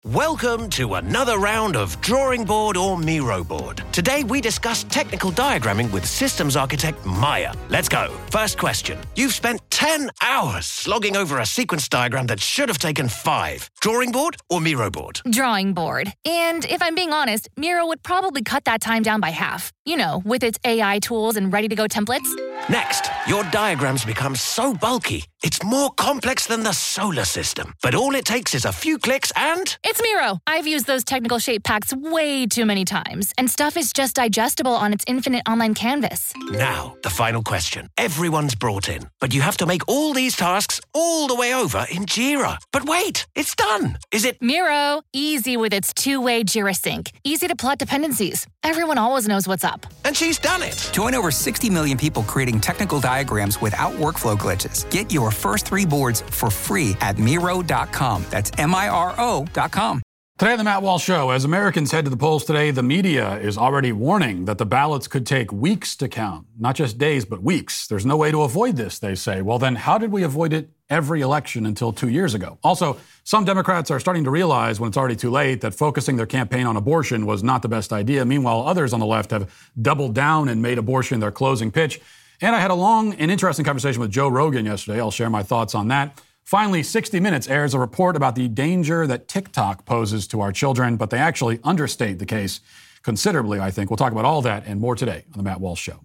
Welcome to another round of Drawing Board or Miro Board. Today we discuss technical diagramming with systems architect Maya. Let's go. First question. You've spent 10 hours slogging over a sequence diagram that should have taken 5. Drawing board or Miro board? Drawing board. And if I'm being honest, Miro would probably cut that time down by half. You know, with its AI tools and ready-to-go templates. Next, your diagrams become so bulky, it's more complex than the solar system. But all it takes is a few clicks and... It's Miro. I've used those technical shape packs way too many times, and stuff is just digestible on its infinite online canvas. Now, the final question. Everyone's brought in, but you have to make all these tasks all the way over in Jira. But wait, it's done. Is it... Miro, easy with its two-way Jira sync. Easy to plot dependencies. Everyone always knows what's up. And she's done it. Join over 60 million people creating technical diagrams without workflow glitches. Get your first 3 boards for free at Miro.com. That's Miro.com. Today on the Matt Walsh Show, as Americans head to the polls today, the media is already warning that the ballots could take weeks to count. Not just days, but weeks. There's no way to avoid this, they say. Well, then how did we avoid it every election until 2 years ago? Also, some Democrats are starting to realize when it's already too late that focusing their campaign on abortion was not the best idea. Meanwhile, others on the left have doubled down and made abortion their closing pitch. And I had a long and interesting conversation with Joe Rogan yesterday. I'll share my thoughts on that. Finally, 60 Minutes airs a report about the danger that TikTok poses to our children, but they actually understate the case considerably, I think. We'll talk about all that and more today on The Matt Walsh Show.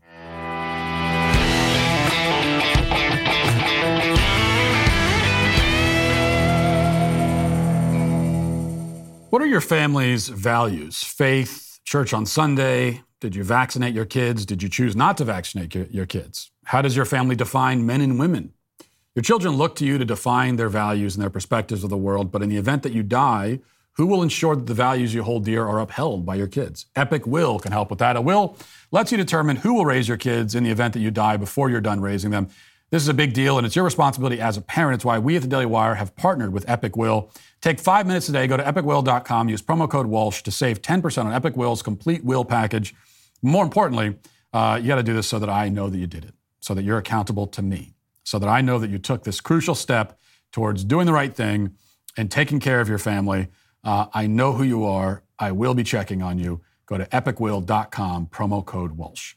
What are your family's values? Faith, church on Sunday? Did you vaccinate your kids? Did you choose not to vaccinate your kids? How does your family define men and women? Your children look to you to define their values and their perspectives of the world, but in the event that you die, who will ensure that the values you hold dear are upheld by your kids? Epic Will can help with that. A will lets you determine who will raise your kids in the event that you die before you're done raising them. This is a big deal, and it's your responsibility as a parent. It's why we at the Daily Wire have partnered with Epic Will. Take 5 minutes today, go to epicwill.com, use promo code Walsh to save 10% on Epic Will's complete will package. More importantly, you got to do this so that I know that you did it, so that you're accountable to me, so that I know that you took this crucial step towards doing the right thing and taking care of your family. I know who you are. I will be checking on you. Go to epicwill.com, promo code Walsh.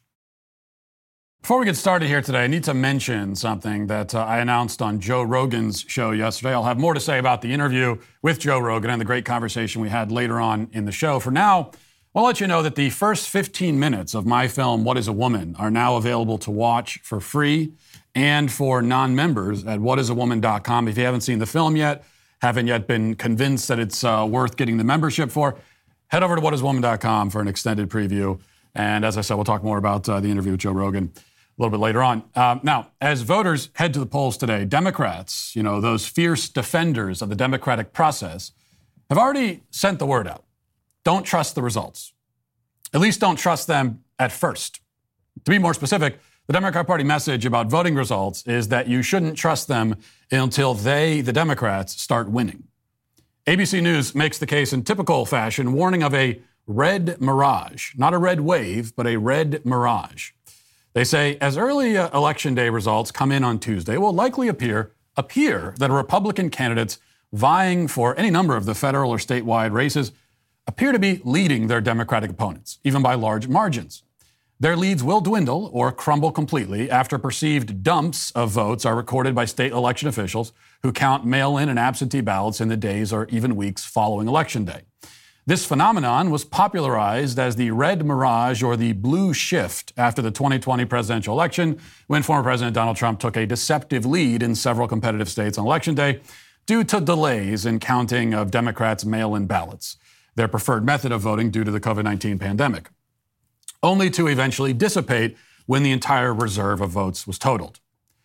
Before we get started here today, I need to mention something that I announced on Joe Rogan's show yesterday. I'll have more to say about the interview with Joe Rogan and the great conversation we had later on in the show. For now, I'll let you know that the first 15 minutes of my film, What is a Woman, are now available to watch for free and for non-members at whatisawoman.com. If you haven't seen the film yet, haven't yet been convinced that it's worth getting the membership for, head over to whatisawoman.com for an extended preview. And as I said, we'll talk more about the interview with Joe Rogan a little bit later on. Now, as voters head to the polls today, Democrats, those fierce defenders of the democratic process, have already sent the word out. Don't trust the results. At least don't trust them at first. To be more specific, the Democrat Party message about voting results is that you shouldn't trust them until they, the Democrats, start winning. ABC News makes the case in typical fashion, warning of a red mirage. Not a red wave, but a red mirage. They say, as early Election Day results come in on Tuesday, it will likely appear that Republican candidates vying for any number of the federal or statewide races appear to be leading their Democratic opponents, even by large margins. Their leads will dwindle or crumble completely after perceived dumps of votes are recorded by state election officials who count mail-in and absentee ballots in the days or even weeks following Election Day. This phenomenon was popularized as the red mirage or the blue shift after the 2020 presidential election, when former President Donald Trump took a deceptive lead in several competitive states on Election Day due to delays in counting of Democrats' mail-in ballots, their preferred method of voting due to the COVID-19 pandemic, only to eventually dissipate when the entire reserve of votes was totaled.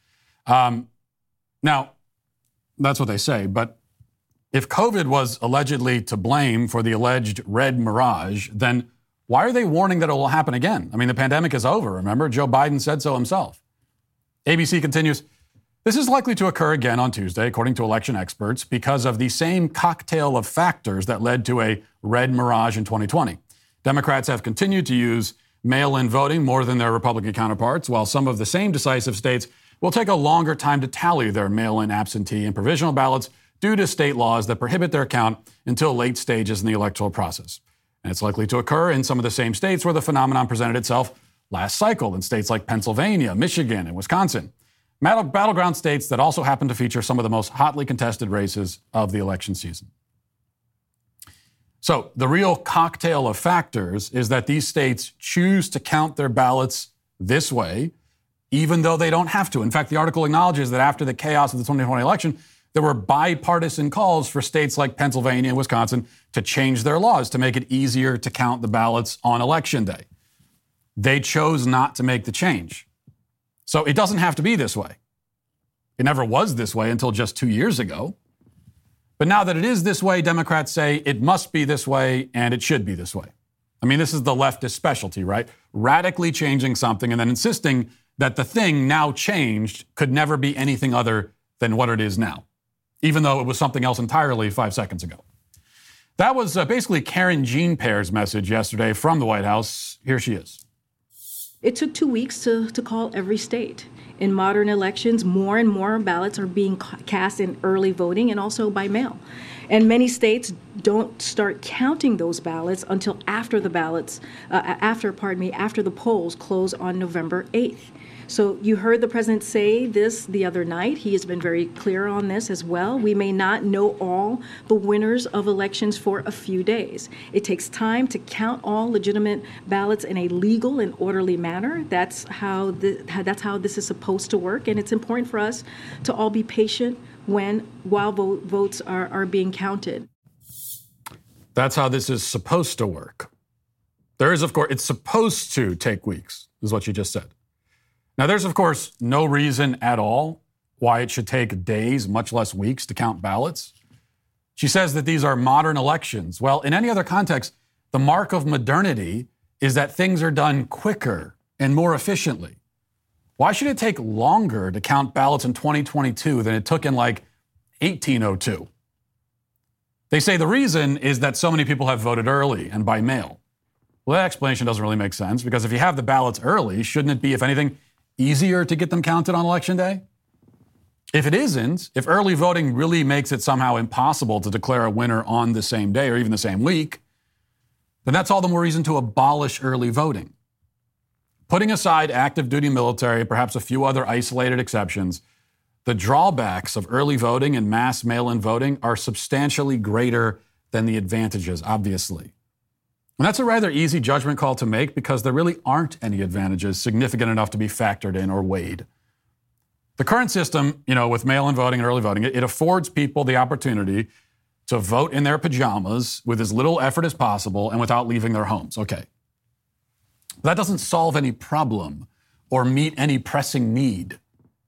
Now, that's what they say, but if COVID was allegedly to blame for the alleged red mirage, then why are they warning that it will happen again? I mean, the pandemic is over, remember? Joe Biden said so himself. ABC continues, this is likely to occur again on Tuesday, according to election experts, because of the same cocktail of factors that led to a red mirage in 2020. Democrats have continued to use mail-in voting more than their Republican counterparts, while some of the same decisive states will take a longer time to tally their mail-in absentee and provisional ballots due to state laws that prohibit their count until late stages in the electoral process. And it's likely to occur in some of the same states where the phenomenon presented itself last cycle, in states like Pennsylvania, Michigan, and Wisconsin. Battleground states that also happen to feature some of the most hotly contested races of the election season. So the real cocktail of factors is that these states choose to count their ballots this way, even though they don't have to. In fact, the article acknowledges that after the chaos of the 2020 election, there were bipartisan calls for states like Pennsylvania and Wisconsin to change their laws to make it easier to count the ballots on Election Day. They chose not to make the change. So it doesn't have to be this way. It never was this way until just 2 years ago. But now that it is this way, Democrats say it must be this way and it should be this way. I mean, this is the leftist specialty, right? Radically changing something and then insisting that the thing now changed could never be anything other than what it is now, even though it was something else entirely 5 seconds ago. That was basically Karen Jean-Pierre's message yesterday from the White House. Here she is. It took 2 weeks to call every state. In modern elections, more and more ballots are being cast in early voting and also by mail. And many states don't start counting those ballots until after the polls close on November 8th. So you heard the president say this the other night. He has been very clear on this as well. We may not know all the winners of elections for a few days. It takes time to count all legitimate ballots in a legal and orderly manner. That's how this is supposed to work. And it's important for us to all be patient while votes are being counted. That's how this is supposed to work. There is, of course, it's supposed to take weeks, is what you just said. Now, there's, of course, no reason at all why it should take days, much less weeks, to count ballots. She says that these are modern elections. Well, in any other context, the mark of modernity is that things are done quicker and more efficiently. Why should it take longer to count ballots in 2022 than it took in, 1802? They say the reason is that so many people have voted early and by mail. Well, that explanation doesn't really make sense, because if you have the ballots early, shouldn't it be, if anything, easier to get them counted on Election Day? If it isn't, if early voting really makes it somehow impossible to declare a winner on the same day or even the same week, then that's all the more reason to abolish early voting. Putting aside active duty military, perhaps a few other isolated exceptions, the drawbacks of early voting and mass mail-in voting are substantially greater than the advantages, obviously. And that's a rather easy judgment call to make, because there really aren't any advantages significant enough to be factored in or weighed. The current system, with mail-in voting and early voting, it affords people the opportunity to vote in their pajamas with as little effort as possible and without leaving their homes. Okay. But that doesn't solve any problem or meet any pressing need.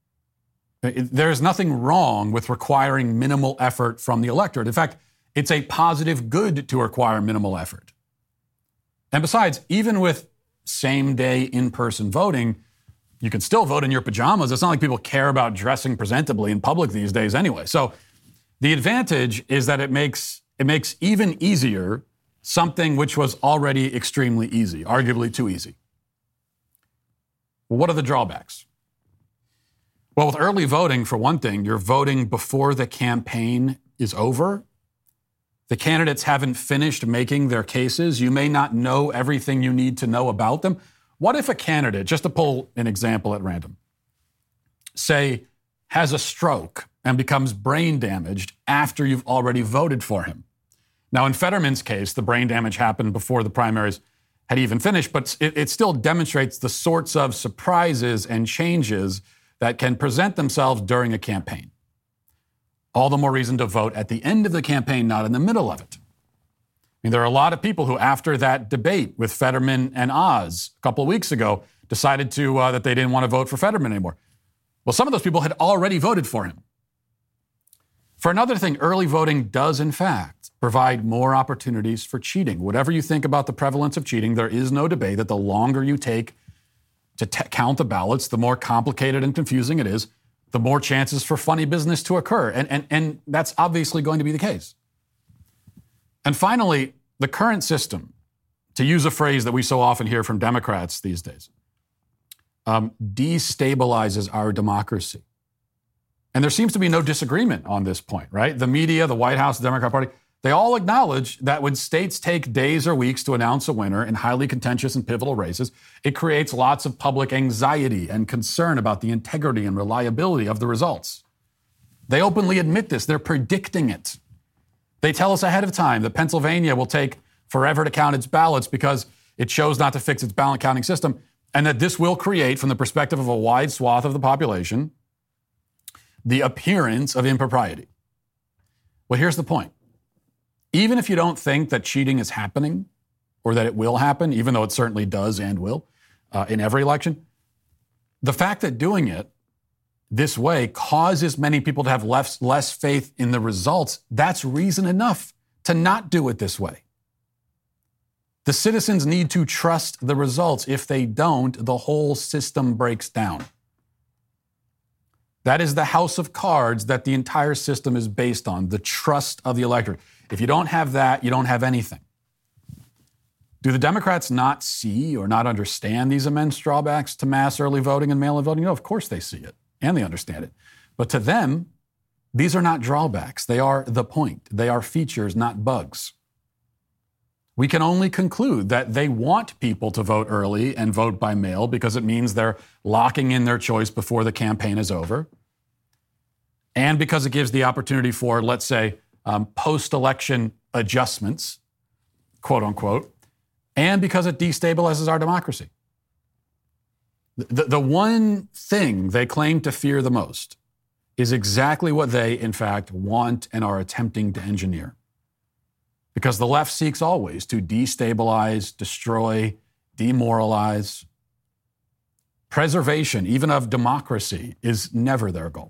There's nothing wrong with requiring minimal effort from the electorate. In fact, it's a positive good to require minimal effort. And besides, even with same-day in-person voting, you can still vote in your pajamas. It's not like people care about dressing presentably in public these days anyway. So the advantage is that it makes even easier something which was already extremely easy, arguably too easy. Well, what are the drawbacks? Well, with early voting, for one thing, you're voting before the campaign is over. The candidates haven't finished making their cases. You may not know everything you need to know about them. What if a candidate, just to pull an example at random, say, has a stroke and becomes brain damaged after you've already voted for him? Now, in Fetterman's case, the brain damage happened before the primaries had even finished, but it still demonstrates the sorts of surprises and changes that can present themselves during a campaign. All the more reason to vote at the end of the campaign, not in the middle of it. I mean, there are a lot of people who, after that debate with Fetterman and Oz a couple of weeks ago, decided that they didn't want to vote for Fetterman anymore. Well, some of those people had already voted for him. For another thing, early voting does, in fact, provide more opportunities for cheating. Whatever you think about the prevalence of cheating, there is no debate that the longer you take to count the ballots, the more complicated and confusing it is, the more chances for funny business to occur. And that's obviously going to be the case. And finally, the current system, to use a phrase that we so often hear from Democrats these days, destabilizes our democracy. And there seems to be no disagreement on this point, right? The media, the White House, the Democrat Party, they all acknowledge that when states take days or weeks to announce a winner in highly contentious and pivotal races, it creates lots of public anxiety and concern about the integrity and reliability of the results. They openly admit this. They're predicting it. They tell us ahead of time that Pennsylvania will take forever to count its ballots because it chose not to fix its ballot counting system, and that this will create, from the perspective of a wide swath of the population, the appearance of impropriety. Well, here's the point. Even if you don't think that cheating is happening or that it will happen, even though it certainly does and will in every election, the fact that doing it this way causes many people to have less faith in the results, that's reason enough to not do it this way. The citizens need to trust the results. If they don't, the whole system breaks down. That is the house of cards that the entire system is based on, the trust of the electorate. If you don't have that, you don't have anything. Do the Democrats not see or not understand these immense drawbacks to mass early voting and mail-in voting? No, of course they see it and they understand it. But to them, these are not drawbacks. They are the point. They are features, not bugs. We can only conclude that they want people to vote early and vote by mail because it means they're locking in their choice before the campaign is over. And because it gives the opportunity for, let's say, post-election adjustments, quote unquote, and because it destabilizes our democracy. The one thing they claim to fear the most is exactly what they, in fact, want and are attempting to engineer. Because the left seeks always to destabilize, destroy, demoralize. Preservation, even of democracy, is never their goal.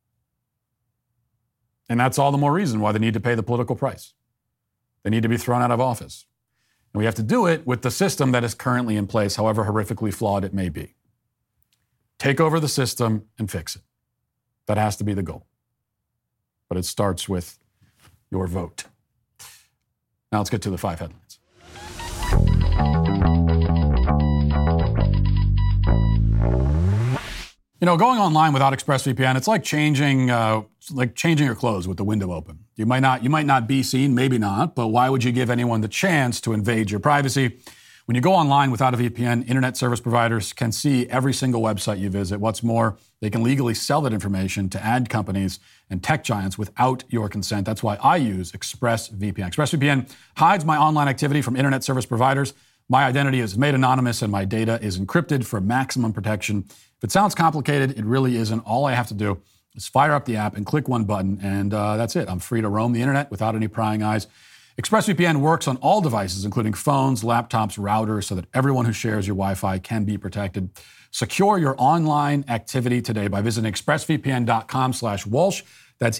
And that's all the more reason why they need to pay the political price. They need to be thrown out of office. And we have to do it with the system that is currently in place, however horrifically flawed it may be. Take over the system and fix it. That has to be the goal. But it starts with your vote. Now let's get to the 5 headlines. You know, going online without ExpressVPN, it's like changing your clothes with the window open. You might not be seen, maybe not, but why would you give anyone the chance to invade your privacy? When you go online without a VPN, internet service providers can see every single website you visit. What's more, they can legally sell that information to ad companies and tech giants without your consent. That's why I use ExpressVPN. ExpressVPN hides my online activity from internet service providers. My identity is made anonymous and my data is encrypted for maximum protection. If it sounds complicated, it really isn't. All I have to do is fire up the app and click one button, and that's it. I'm free to roam the internet without any prying eyes. ExpressVPN works on all devices, including phones, laptops, routers, so that everyone who shares your Wi-Fi can be protected. Secure your online activity today by visiting expressvpn.com/Walsh. That's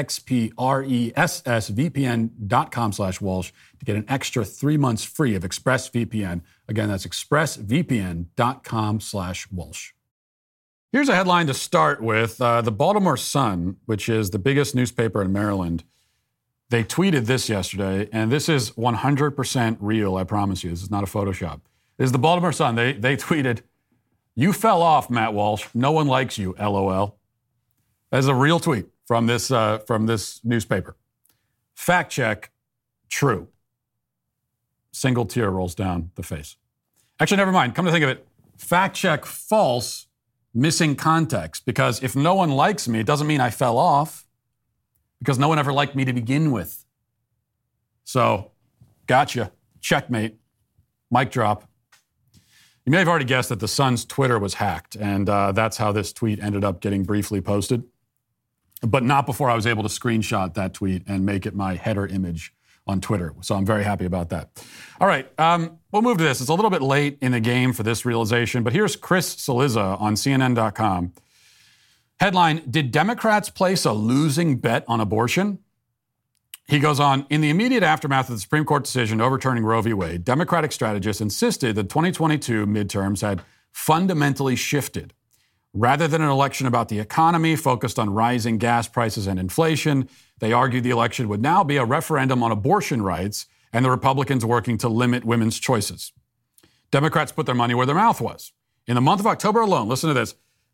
expressvpn.com/Walsh to get an extra 3 months free of ExpressVPN. Again, that's expressvpn.com/Walsh. Here's a headline to start with. The Baltimore Sun, which is the biggest newspaper in Maryland, they tweeted this yesterday, and this is 100% real, I promise you. This is not a Photoshop. This is the Baltimore Sun. They tweeted, "You fell off, Matt Walsh. No one likes you, LOL." That is a real tweet from this newspaper. Fact check, true. Single tear rolls down the face. Actually, never mind. Come to think of it, fact check, false, missing context. Because if no one likes me, it doesn't mean I fell off. Because no one ever liked me to begin with. So, gotcha. Checkmate. Mic drop. You may have already guessed that the Sun's Twitter was hacked, and that's how this tweet ended up getting briefly posted. But not before I was able to screenshot that tweet and make it my header image on Twitter. So I'm very happy about that. All right, we'll move to this. It's a little bit late in the game for this realization, but here's Chris Cillizza on CNN.com. Headline, did Democrats place a losing bet on abortion? He goes on, in the immediate aftermath of the Supreme Court decision overturning Roe v. Wade, Democratic strategists insisted that 2022 midterms had fundamentally shifted. Rather than an election about the economy focused on rising gas prices and inflation, they argued the election would now be a referendum on abortion rights and the Republicans working to limit women's choices. Democrats put their money where their mouth was. In the month of October alone, listen to this,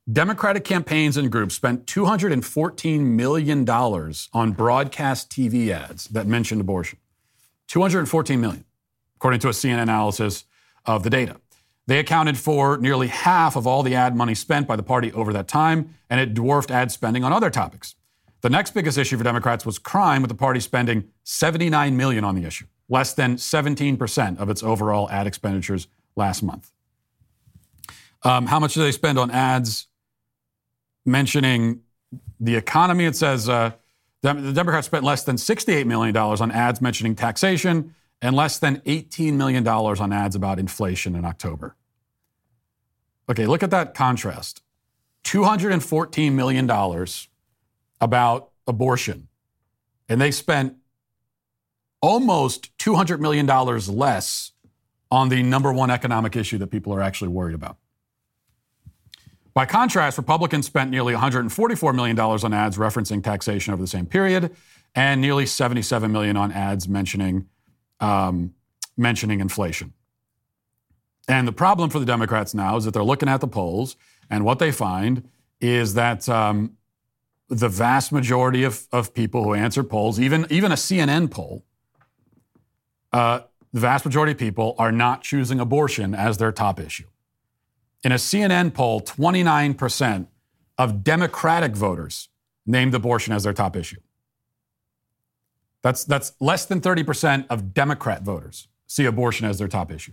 Democratic campaigns and groups spent $214 million on broadcast TV ads that mentioned abortion. $214 million, according to a CNN analysis of the data. They accounted for nearly half of all the ad money spent by the party over that time, and it dwarfed ad spending on other topics. The next biggest issue for Democrats was crime, with the party spending $79 million on the issue, less than 17% of its overall ad expenditures last month. How much do they spend on ads mentioning the economy? It says the Democrats spent less than $68 million on ads mentioning taxation and less than $18 million on ads about inflation in October. Okay, look at that contrast. $214 million about abortion, and they spent almost $200 million less on the number one economic issue that people are actually worried about. By contrast, Republicans spent nearly $144 million on ads referencing taxation over the same period, and nearly $77 million on ads mentioning inflation. And the problem for the Democrats now is that they're looking at the polls, and what they find is that the vast majority of people who answer polls, even a CNN poll, the vast majority of people are not choosing abortion as their top issue. In a CNN poll, 29% of Democratic voters named abortion as their top issue. That's less than 30% of Democrat voters see abortion as their top issue.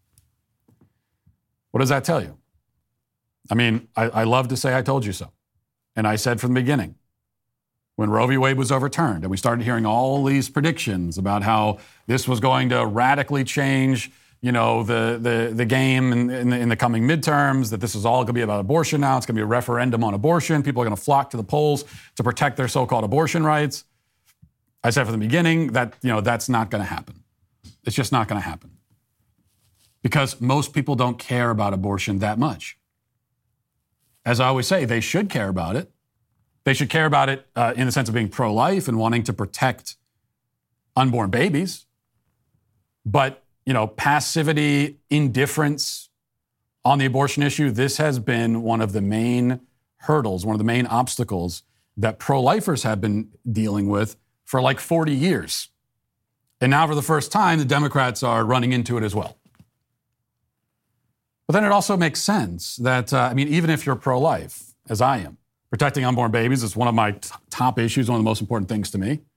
What does that tell you? I mean, I love to say I told you so. And I said from the beginning, when Roe v. Wade was overturned, and we started hearing all these predictions about how this was going to radically change, the game in the coming midterms, that this is all going to be about abortion now. It's going to be a referendum on abortion. People are going to flock to the polls to protect their so-called abortion rights. I said from the beginning that, that's not going to happen. It's just not going to happen. Because most people don't care about abortion that much. As I always say, they should care about it. They should care about it in the sense of being pro-life and wanting to protect unborn babies. But, passivity, indifference on the abortion issue, this has been one of the main hurdles, one of the main obstacles that pro-lifers have been dealing with for like 40 years. And now for the first time, the Democrats are running into it as well. But then it also makes sense that, even if you're pro-life, as I am, protecting unborn babies is one of my top issues, one of the most important things to me.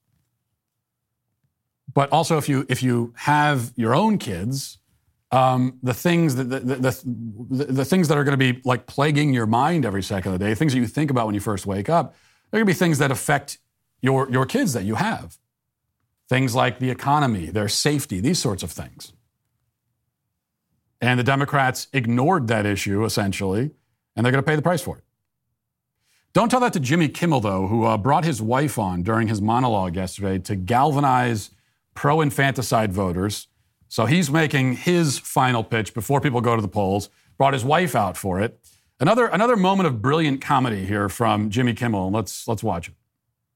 But also, if you have your own kids, the things that are going to be like plaguing your mind every second of the day, things that you think about when you first wake up, they're going to be things that affect your kids that you have. Things like the economy, their safety, these sorts of things. And the Democrats ignored that issue, essentially, and they're going to pay the price for it. Don't tell that to Jimmy Kimmel, though, who brought his wife on during his monologue yesterday to galvanize pro-infanticide voters. So he's making his final pitch before people go to the polls, brought his wife out for it. Another moment of brilliant comedy here from Jimmy Kimmel. Let's watch it.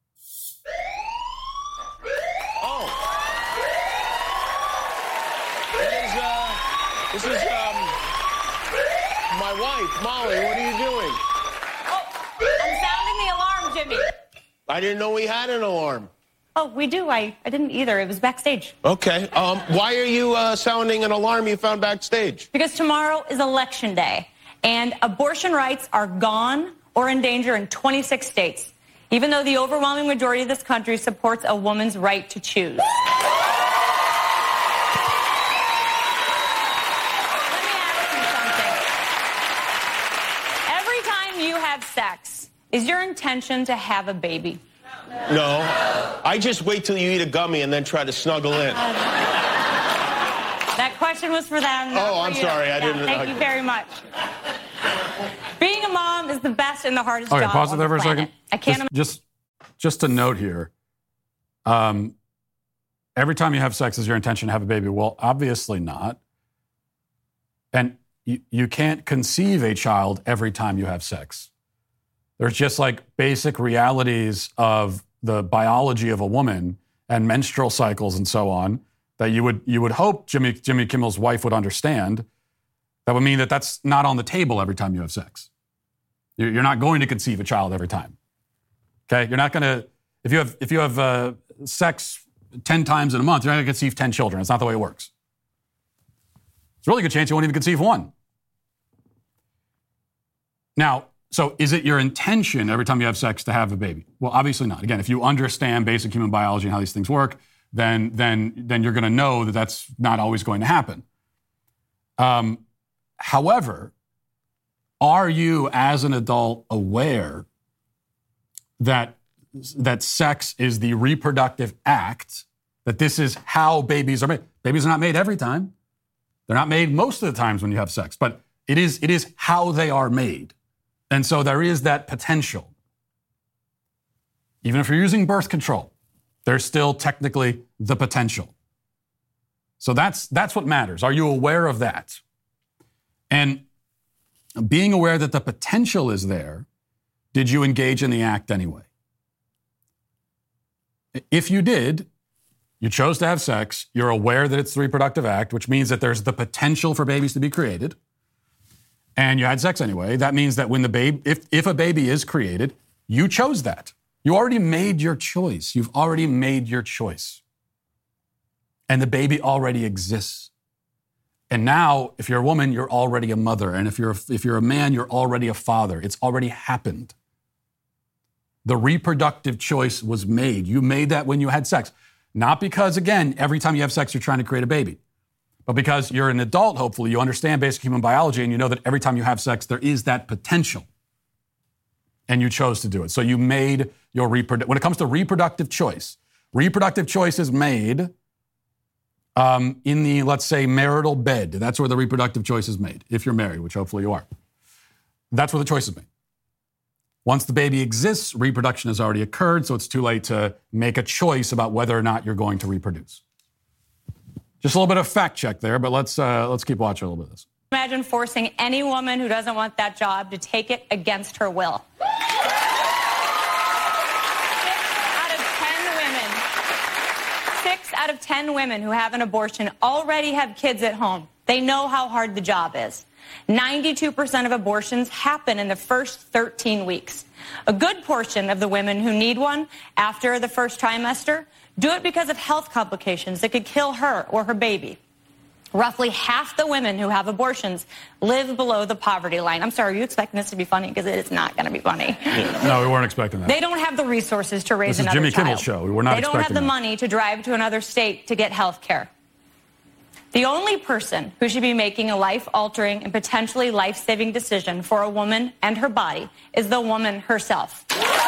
This is my wife, Molly. What are you doing? Oh, I'm sounding the alarm, Jimmy. I didn't know we had an alarm. Oh, we do. I didn't either. It was backstage. Okay. Why are you sounding an alarm you found backstage? Because tomorrow is Election Day, and abortion rights are gone or in danger in 26 states, even though the overwhelming majority of this country supports a woman's right to choose. Sex. Is your intention to have a baby? No. I just wait till you eat a gummy and then try to snuggle in. That question was for them. Oh, I'm sorry. I didn't. Thank you very much. Being a mom is the best and the hardest job. Okay, pause it there for a second. I can't. Just a note here. Every time you have sex is your intention to have a baby. Well, obviously not. And you can't conceive a child every time you have sex. There's just like basic realities of the biology of a woman and menstrual cycles and so on that you would hope Jimmy Kimmel's wife would understand. That would mean that that's not on the table every time you have sex. You're not going to conceive a child every time. Okay? You're not going to, if you have sex 10 times in a month, you're not going to conceive 10 children. It's not the way it works. It's a really good chance you won't even conceive one. Now, so is it your intention every time you have sex to have a baby? Well, obviously not. Again, if you understand basic human biology and how these things work, then you're going to know that that's not always going to happen. However, are you as an adult aware that sex is the reproductive act, that this is how babies are made? Babies are not made every time. They're not made most of the times when you have sex, but it is how they are made. And so there is that potential. Even if you're using birth control, there's still technically the potential. So that's what matters. Are you aware of that? And being aware that the potential is there, did you engage in the act anyway? If you did, you chose to have sex, you're aware that it's the reproductive act, which means that there's the potential for babies to be created, and you had sex anyway, that means that when if a baby is created, you chose that. You already made your choice. You've already made your choice. And the baby already exists. And now, if you're a woman, you're already a mother. And if you're a man, you're already a father. It's already happened. The reproductive choice was made. You made that when you had sex. Not because, again, every time you have sex, you're trying to create a baby. But because you're an adult, hopefully, you understand basic human biology and you know that every time you have sex, there is that potential. And you chose to do it. So you made your when it comes to reproductive choice is made in the, let's say, marital bed. That's where the reproductive choice is made, if you're married, which hopefully you are. That's where the choice is made. Once the baby exists, reproduction has already occurred, so it's too late to make a choice about whether or not you're going to reproduce. Just a little bit of fact check there, but let's keep watching a little bit of this. Imagine forcing any woman who doesn't want that job to take it against her will. 6 out of 10 women who have an abortion already have kids at home. They know how hard the job is. 92% of abortions happen in the first 13 weeks. A good portion of the women who need one after the first trimester do it because of health complications that could kill her or her baby. Roughly half the women who have abortions live below the poverty line. I'm sorry, are you expecting this to be funny? Because it is not going to be funny. No, we weren't expecting that. They don't have the resources to raise another child. This is Jimmy Kimmel's show. We were not expecting that. They don't have the money to drive to another state to get health care. The only person who should be making a life-altering and potentially life-saving decision for a woman and her body is the woman herself.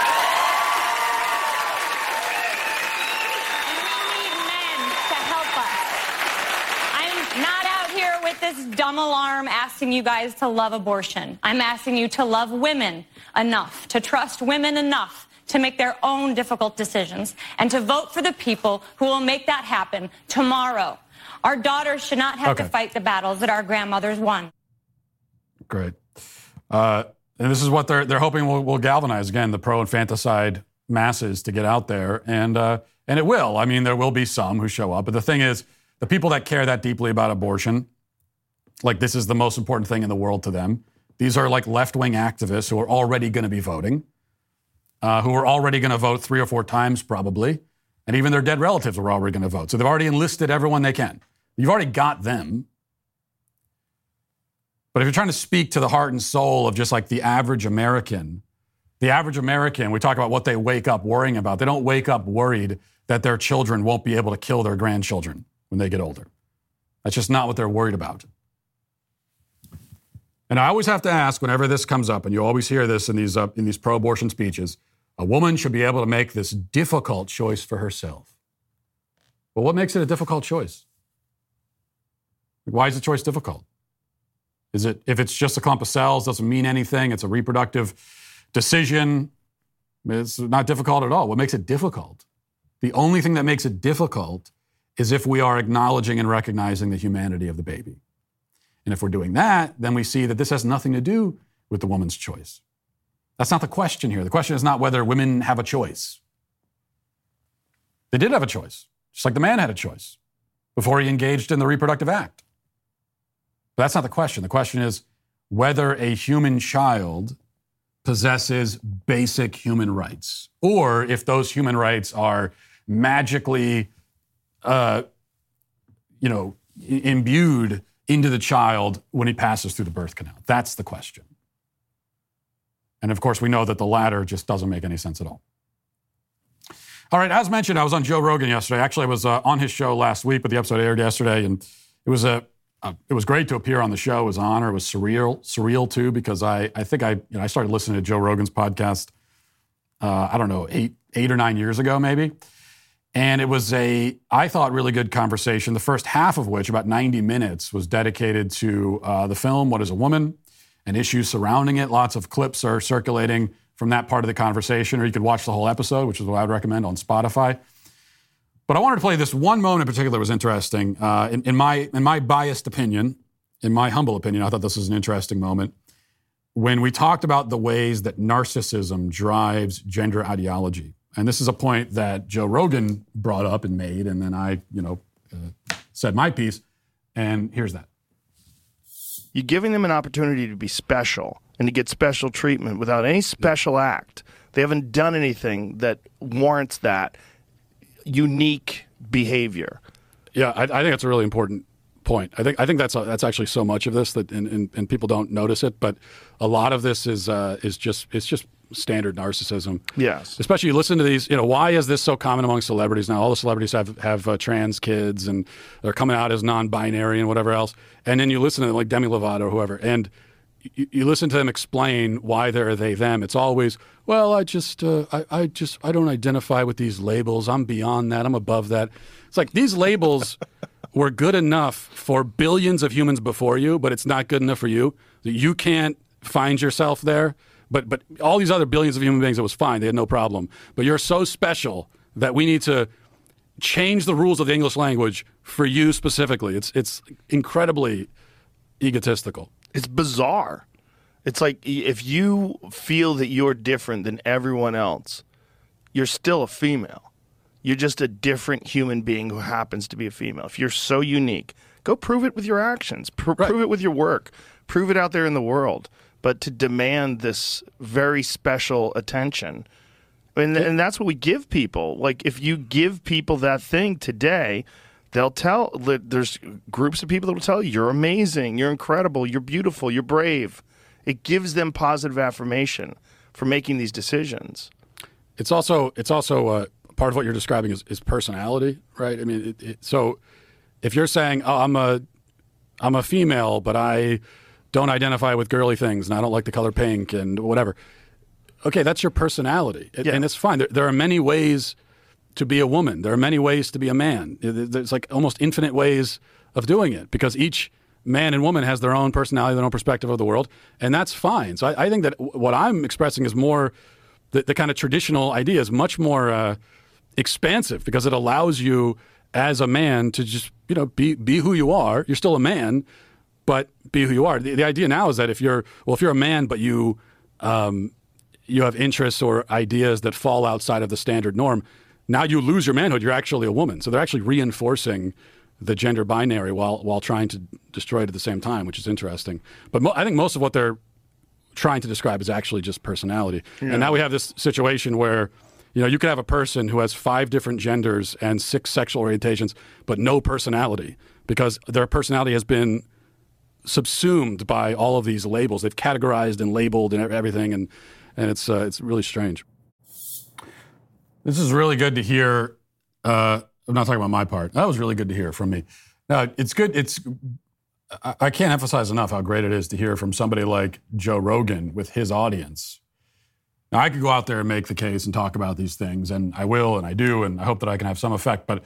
This dumb alarm asking you guys to love abortion. I'm asking you to love women enough, to trust women enough to make their own difficult decisions, and to vote for the people who will make that happen tomorrow. Our daughters should not have to fight the battles that our grandmothers won. Great. And this is what they're hoping will galvanize, again, the pro-infanticide masses to get out there. And it will. I mean, there will be some who show up. But the thing is, the people that care that deeply about abortion, like this is the most important thing in the world to them. These are like left-wing activists who are already going to be voting, who are already going to vote 3 or 4 times probably, and even their dead relatives are already going to vote. So they've already enlisted everyone they can. You've already got them. But if you're trying to speak to the heart and soul of just like the average American, we talk about what they wake up worrying about. They don't wake up worried that their children won't be able to kill their grandchildren when they get older. That's just not what they're worried about. And I always have to ask whenever this comes up, and you always hear this in these pro-abortion speeches, a woman should be able to make this difficult choice for herself. Well, what makes it a difficult choice? Why is the choice difficult? Is it, if it's just a clump of cells, doesn't mean anything, it's a reproductive decision, it's not difficult at all. What makes it difficult? The only thing that makes it difficult is if we are acknowledging and recognizing the humanity of the baby. And if we're doing that, then we see that this has nothing to do with the woman's choice. That's not the question here. The question is not whether women have a choice. They did have a choice, just like the man had a choice before he engaged in the reproductive act. But that's not the question. The question is whether a human child possesses basic human rights, or if those human rights are magically, imbued into the child when he passes through the birth canal. That's the question. And of course, we know that the latter just doesn't make any sense at all. All right, as mentioned, I was on Joe Rogan yesterday. Actually, I was on his show last week, but the episode aired yesterday, and it was great to appear on the show. It was an honor. It was surreal too, because I think I started listening to Joe Rogan's podcast, I don't know, eight or 9 years ago, maybe. And it was I thought, really good conversation, the first half of which, about 90 minutes, was dedicated to the film, What is a Woman? And issues surrounding it. Lots of clips are circulating from that part of the conversation, or you could watch the whole episode, which is what I would recommend, on Spotify. But I wanted to play this one moment in particular that was interesting. In my biased opinion, in my humble opinion, I thought this was an interesting moment when we talked about the ways that narcissism drives gender ideology. And this is a point that Joe Rogan brought up and made, and then I, said my piece. And here's that. You're giving them an opportunity to be special and to get special treatment without any special act. They haven't done anything that warrants that unique behavior. Yeah, I think that's a really important point. I think that's actually so much of this that and people don't notice it, but a lot of this is just standard narcissism. Yes. Especially you listen to these, why is this so common among celebrities now? All the celebrities have trans kids and they're coming out as non-binary and whatever else. And then you listen to them like Demi Lovato or whoever, and you listen to them explain why they're they, them. It's always, well, I don't identify with these labels. I'm beyond that. I'm above that. It's like these labels were good enough for billions of humans before you, but it's not good enough for you. You can't find yourself there. But all these other billions of human beings, it was fine. They had no problem. But you're so special that we need to change the rules of the English language for you specifically. It's incredibly egotistical. It's bizarre. It's like if you feel that you're different than everyone else, you're still a female. You're just a different human being who happens to be a female. If you're so unique, go prove it with your actions. Prove it with your work. Prove it out there in the world. But to demand this very special attention, and that's what we give people. Like, if you give people that thing today, they'll tell, there's groups of people that will tell you, you're amazing, you're incredible, you're beautiful, you're brave. It gives them positive affirmation for making these decisions. It's also part of what you're describing is personality, right? I mean, so if you're saying, oh, I'm a female, but I don't identify with girly things, and I don't like the color pink and whatever. Okay, that's your personality, and it's fine. There are many ways to be a woman. There are many ways to be a man. There's like almost infinite ways of doing it because each man and woman has their own personality, their own perspective of the world, and that's fine. So I think that what I'm expressing is more the kind of traditional idea is much more expansive because it allows you as a man to just be who you are. You're still a man, but be who you are. The idea now is that if you're a man, but you have interests or ideas that fall outside of the standard norm, now you lose your manhood. You're actually a woman. So they're actually reinforcing the gender binary while trying to destroy it at the same time, which is interesting. But I think most of what they're trying to describe is actually just personality. Yeah. And now we have this situation where you could have a person who has 5 different genders and 6 sexual orientations, but no personality because their personality has been subsumed by all of these labels. They've categorized and labeled and everything, and it's really strange. This is really good to hear. I'm not talking about my part. That was really good to hear from me. Now, it's good. I can't emphasize enough how great it is to hear from somebody like Joe Rogan with his audience. Now, I could go out there and make the case and talk about these things, and I will, and I do, and I hope that I can have some effect. But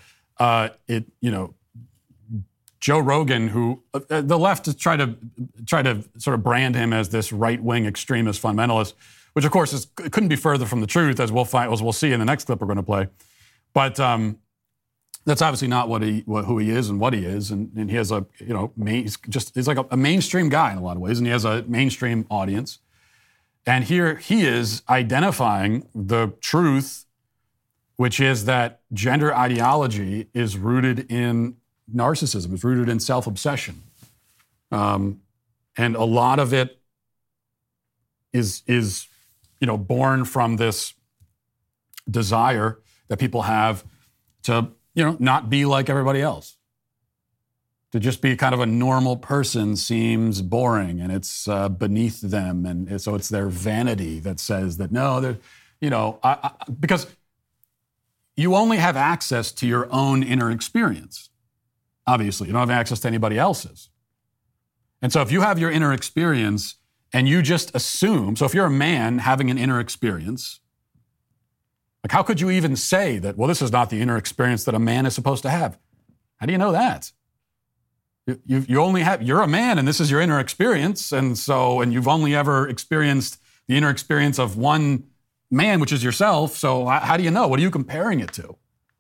Joe Rogan, who the left is try to sort of brand him as this right-wing extremist fundamentalist, which of course couldn't be further from the truth, as we'll see in the next clip we're going to play. But that's obviously not who he is and what he is, and he has he's like a mainstream guy in a lot of ways, and he has a mainstream audience. And here he is identifying the truth, which is that gender ideology is rooted in narcissism, is rooted in self-obsession. And a lot of it is born from this desire that people have to, not be like everybody else. To just be kind of a normal person seems boring, and it's beneath them, and so it's their vanity that says that no, they're, because you only have access to your own inner experience. Obviously, you don't have access to anybody else's. And so if you have your inner experience and you just assume, so if you're a man having an inner experience, like how could you even say that, well, this is not the inner experience that a man is supposed to have? How do you know that? You only have, you're a man and this is your inner experience. And you've only ever experienced the inner experience of one man, which is yourself. So how do you know? What are you comparing it to?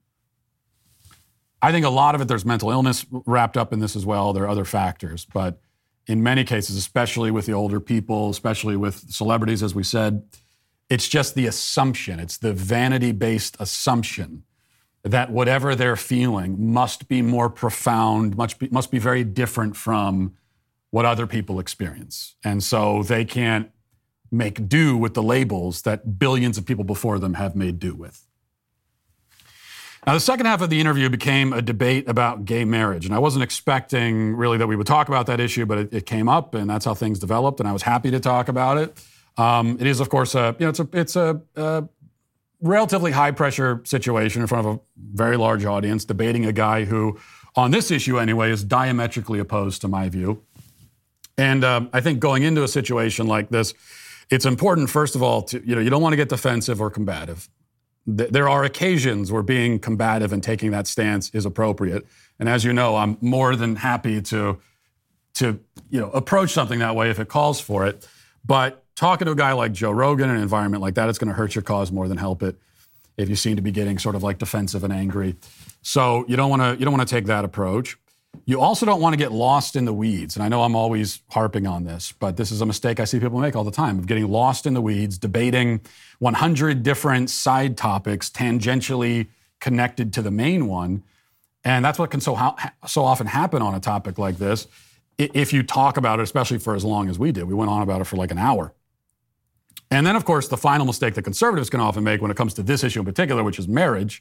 I think a lot of it, there's mental illness wrapped up in this as well. There are other factors, but in many cases, especially with the older people, especially with celebrities, as we said, it's just the assumption. It's the vanity-based assumption that whatever they're feeling must be more profound, must be very different from what other people experience. And so they can't make do with the labels that billions of people before them have made do with. Now, the second half of the interview became a debate about gay marriage. And I wasn't expecting really that we would talk about that issue, but it came up, and that's how things developed, and I was happy to talk about it. It is, of course, it's a relatively high-pressure situation in front of a very large audience, debating a guy who, on this issue anyway, is diametrically opposed to my view. And I think going into a situation like this, it's important, first of all, to you don't want to get defensive or combative. There are occasions where being combative and taking that stance is appropriate. And as you know, I'm more than happy to approach something that way if it calls for it. But talking to a guy like Joe Rogan in an environment like that, it's going to hurt your cause more than help it if you seem to be getting sort of like defensive and angry. So you don't want to take that approach. You also don't want to get lost in the weeds. And I know I'm always harping on this, but this is a mistake I see people make all the time, of getting lost in the weeds, debating 100 different side topics tangentially connected to the main one. And that's what can so often happen on a topic like this. If you talk about it, especially for as long as we did, we went on about it for like an hour. And then, of course, the final mistake that conservatives can often make when it comes to this issue in particular, which is marriage,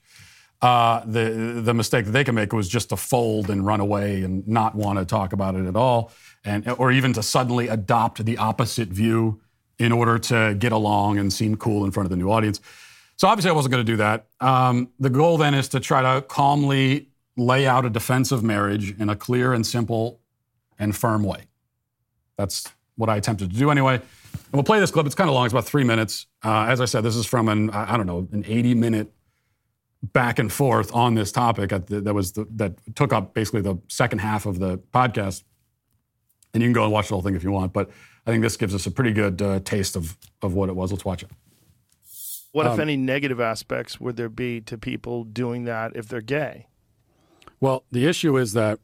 the mistake that they can make was just to fold and run away and not want to talk about it at all, or even to suddenly adopt the opposite view in order to get along and seem cool in front of the new audience. So obviously I wasn't going to do that. The goal then is to try to calmly lay out a defense of marriage in a clear and simple and firm way. That's what I attempted to do anyway. And we'll play this clip. It's kind of long. It's about 3 minutes. As I said, this is from an 80-minute back and forth on this topic that took up basically the second half of the podcast. And you can go and watch the whole thing if you want. But I think this gives us a pretty good taste of what it was. Let's watch it. What, if any, negative aspects would there be to people doing that if they're gay? Well, the issue is that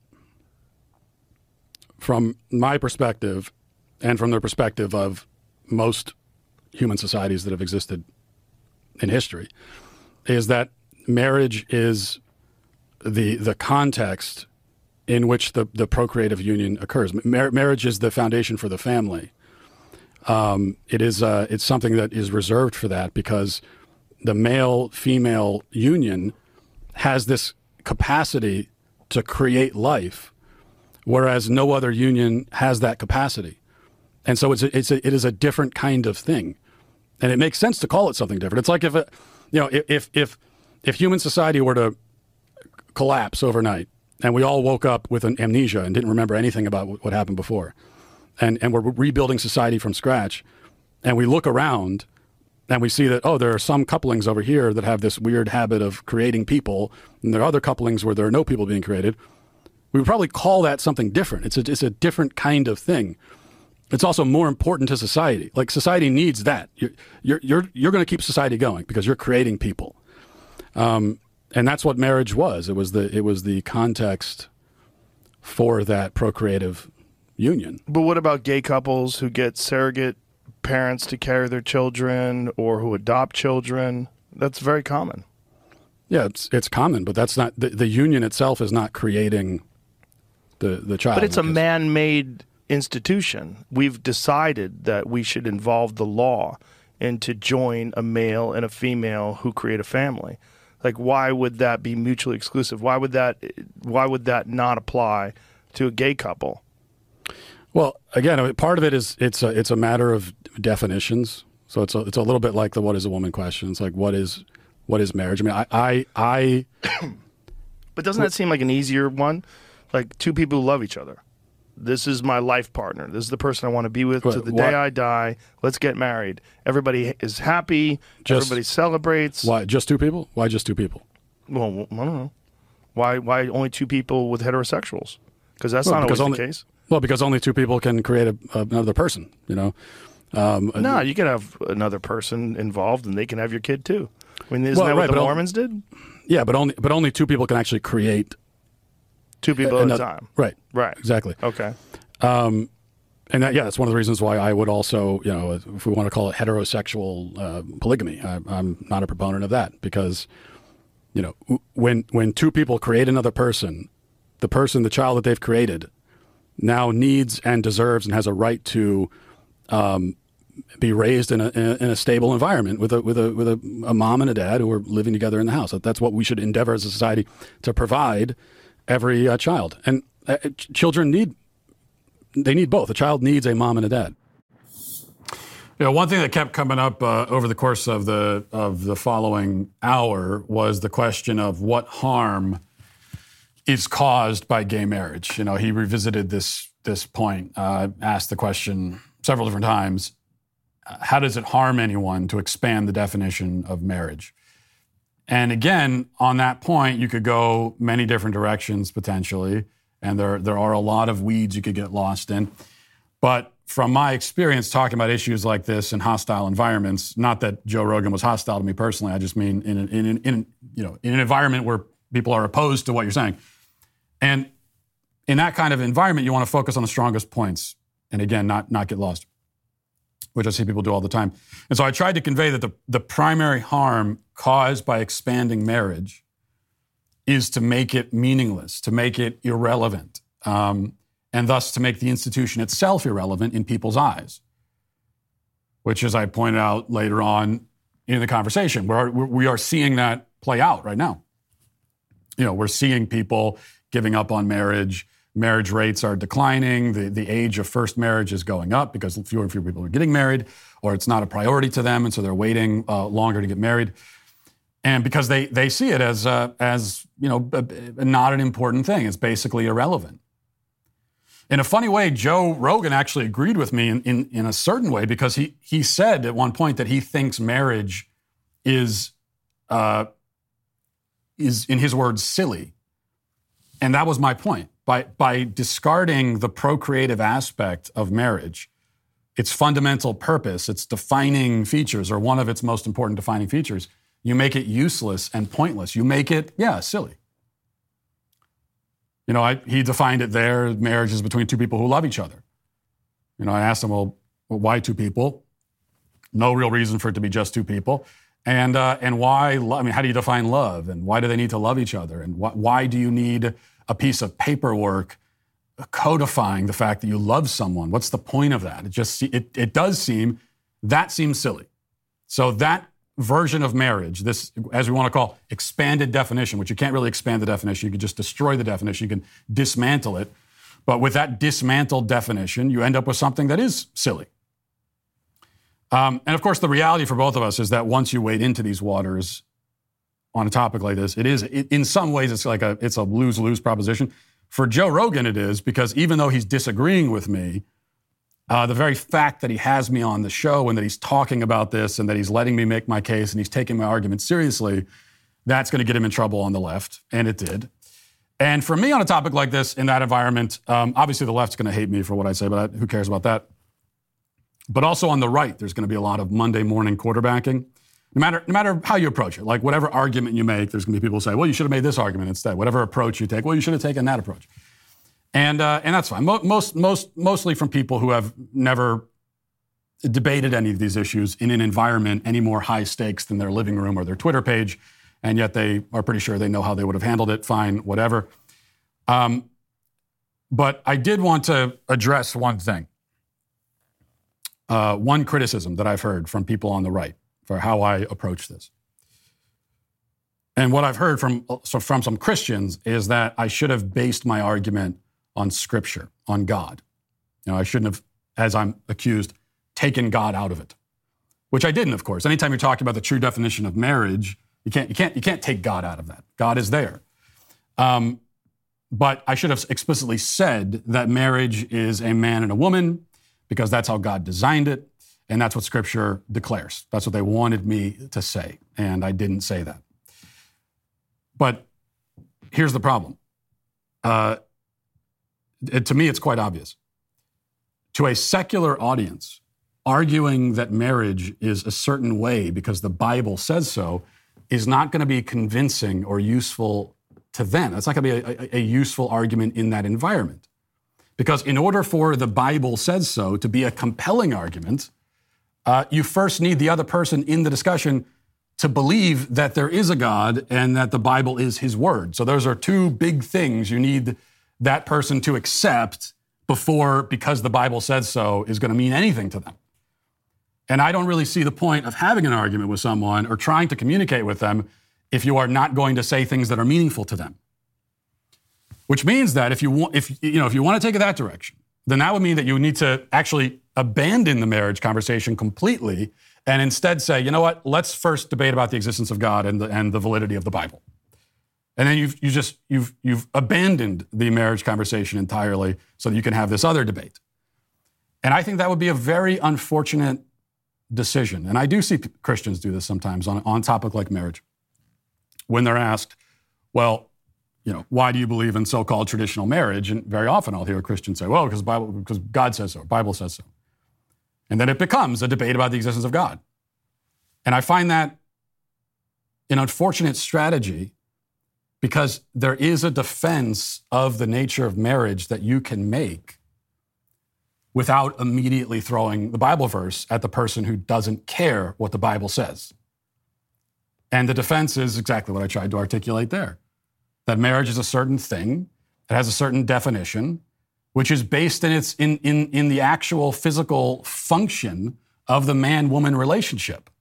from my perspective and from the perspective of most human societies that have existed in history, is that marriage is the context in which the procreative union occurs. Marriage is the foundation for the family. It's something that is reserved for that because the male-female union has this capacity to create life, whereas no other union has that capacity. And so it is a different kind of thing. And it makes sense to call it something different. It's like if human society were to collapse overnight and we all woke up with an amnesia and didn't remember anything about what happened before, and we're rebuilding society from scratch, and we look around and we see that, there are some couplings over here that have this weird habit of creating people, and there are other couplings where there are no people being created, we would probably call that something different. It's a different kind of thing. It's also more important to society. Like, society needs that. You're going to keep society going because you're creating people. And that's what marriage was. It was the context for that procreative union. But what about gay couples who get surrogate parents to carry their children or who adopt children? That's very common. Yeah, it's common, but that's not the union itself is not creating the child. But it's a man-made institution. We've decided that we should involve the law and to join a male and a female who create a family. Like, why would that be mutually exclusive? Why would that not apply to a gay couple? Well, again, part of it is it's a matter of definitions. So it's a little bit like the what is a woman question. It's like what is marriage? I mean, I But doesn't that seem like an easier one? Like two people who love each other. This is my life partner. This is the person I want to be with to the day I die. Let's get married. Everybody is happy. Everybody celebrates. Why just two people? Why just two people? Well, I don't know. Why only two people with heterosexuals? Because that's not always the case. Well, because only two people can create another person, you know. No, you can have another person involved, and they can have your kid too. I mean, isn't that what the Mormons did? Yeah, but only two people can actually create two people at a time. Right. Right. Exactly. Okay. And that's one of the reasons why I would also, you know, if we want to call it heterosexual polygamy, I'm not a proponent of that because, you know, when two people create another person, the child that they've created, now needs and deserves and has a right to be raised in a stable environment with a mom and a dad who are living together in the house. That's what we should endeavor as a society to provide every child. And children need both. A child needs a mom and a dad. You know, one thing that kept coming up over the course of the following hour was the question of what harm is caused by gay marriage. You know, he revisited this point, asked the question several different times. How does it harm anyone to expand the definition of marriage? And again, on that point, you could go many different directions potentially, and there are a lot of weeds you could get lost in. But from my experience talking about issues like this in hostile environments, not that Joe Rogan was hostile to me personally, I just mean in an environment where people are opposed to what you're saying. And in that kind of environment, you want to focus on the strongest points. And again, not get lost, which I see people do all the time. And so I tried to convey that the primary harm caused by expanding marriage is to make it meaningless, to make it irrelevant, and thus to make the institution itself irrelevant in people's eyes, which, as I pointed out later on in the conversation, we are seeing that play out right now. You know, we're seeing people giving up on marriage. Marriage rates are declining. The age of first marriage is going up because fewer and fewer people are getting married, or it's not a priority to them, and so they're waiting longer to get married. And because they see it as you know, not an important thing. It's basically irrelevant. In a funny way, Joe Rogan actually agreed with me in a certain way because he said at one point that he thinks marriage is in his words silly. And that was my point. By discarding the procreative aspect of marriage, its fundamental purpose, its defining features, or one of its most important defining features, you make it useless and pointless. You make it, silly. You know, he defined it there, marriage is between two people who love each other. You know, I asked him, well, why two people? No real reason for it to be just two people. And why, I mean, how do you define love? And why do they need to love each other? And why do you need a piece of paperwork codifying the fact that you love someone? What's the point of that? It does seem, that seems silly. So that version of marriage, this, as we want to call expanded definition, which you can't really expand the definition, you can just destroy the definition, you can dismantle it. But with that dismantled definition, you end up with something that is silly. And of course, the reality for both of us is that once you wade into these waters on a topic like this, in some ways, it's a lose-lose proposition. For Joe Rogan, it is, because even though he's disagreeing with me, the very fact that he has me on the show and that he's talking about this and that he's letting me make my case and he's taking my argument seriously, that's going to get him in trouble on the left, and it did. And for me on a topic like this, in that environment, obviously the left's going to hate me for what I say, but who cares about that? But also on the right, there's going to be a lot of Monday morning quarterbacking. No matter how you approach it, like whatever argument you make, there's going to be people who say, well, you should have made this argument instead. Whatever approach you take, well, you should have taken that approach. And that's fine. Mostly from people who have never debated any of these issues in an environment any more high stakes than their living room or their Twitter page, and yet they are pretty sure they know how they would have handled it. Fine, whatever. But I did want to address one thing. one criticism that I've heard from people on the right for how I approach this. And what I've heard from some Christians is that I should have based my argument on Scripture, on God. I shouldn't have, as I'm accused, taken God out of it, which I didn't, of course. Anytime you're talking about the true definition of marriage, you can't take God out of that. God is there. But I should have explicitly said that marriage is a man and a woman because that's how God designed it, and that's what Scripture declares. That's what they wanted me to say, and I didn't say that. But here's the problem. To me, it's quite obvious. To a secular audience, arguing that marriage is a certain way because the Bible says so is not going to be convincing or useful to them. It's not going to be a useful argument in that environment. Because in order for the Bible says so to be a compelling argument, you first need the other person in the discussion to believe that there is a God and that the Bible is his word. So those are two big things you need that person to accept before, because the Bible says so, is going to mean anything to them. And I don't really see the point of having an argument with someone or trying to communicate with them if you are not going to say things that are meaningful to them. Which means that if you want to take it that direction, then that would mean that you need to actually abandon the marriage conversation completely and instead say, you know what, let's first debate about the existence of God and the validity of the Bible. And then you've abandoned the marriage conversation entirely so that you can have this other debate. And I think that would be a very unfortunate decision. And I do see Christians do this sometimes on a topic like marriage. When they're asked, well, why do you believe in so-called traditional marriage? And very often I'll hear a Christian say, well, because God says so, Bible says so. And then it becomes a debate about the existence of God. And I find that an unfortunate strategy because there is a defense of the nature of marriage that you can make without immediately throwing the Bible verse at the person who doesn't care what the Bible says. And the defense is exactly what I tried to articulate there. That marriage is a certain thing, it has a certain definition, which is based in the actual physical function of the man-woman relationship.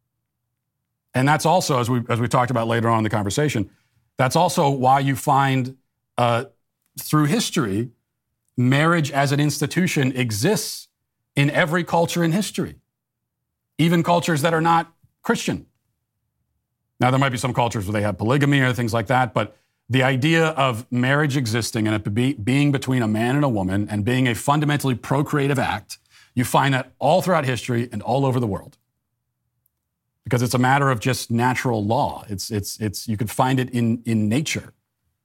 And that's also, as we talked about later on in the conversation, that's also why you find through history, marriage as an institution exists in every culture in history, even cultures that are not Christian. Now, there might be some cultures where they have polygamy or things like that, but the idea of marriage existing and it being between a man and a woman and being a fundamentally procreative act, you find that all throughout history and all over the world. Because it's a matter of just natural law. It's you could find it in nature.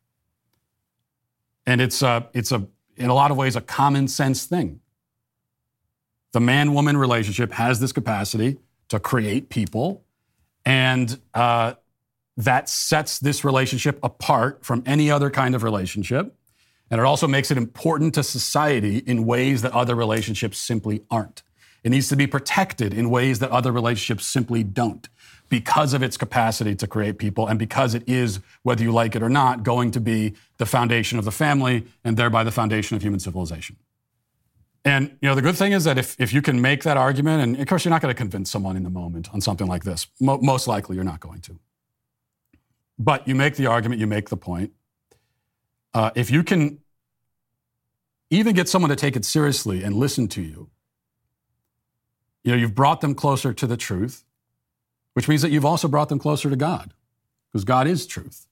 And it's in a lot of ways a common sense thing. The man-woman relationship has this capacity to create people, and that sets this relationship apart from any other kind of relationship. And it also makes it important to society in ways that other relationships simply aren't. It needs to be protected in ways that other relationships simply don't, because of its capacity to create people and because it is, whether you like it or not, going to be the foundation of the family and thereby the foundation of human civilization. And, the good thing is that if you can make that argument, and of course you're not going to convince someone in the moment on something like this. Most likely you're not going to. But you make the argument, you make the point. If you can even get someone to take it seriously and listen to you, you've brought them closer to the truth, which means that you've also brought them closer to God, because God is truth.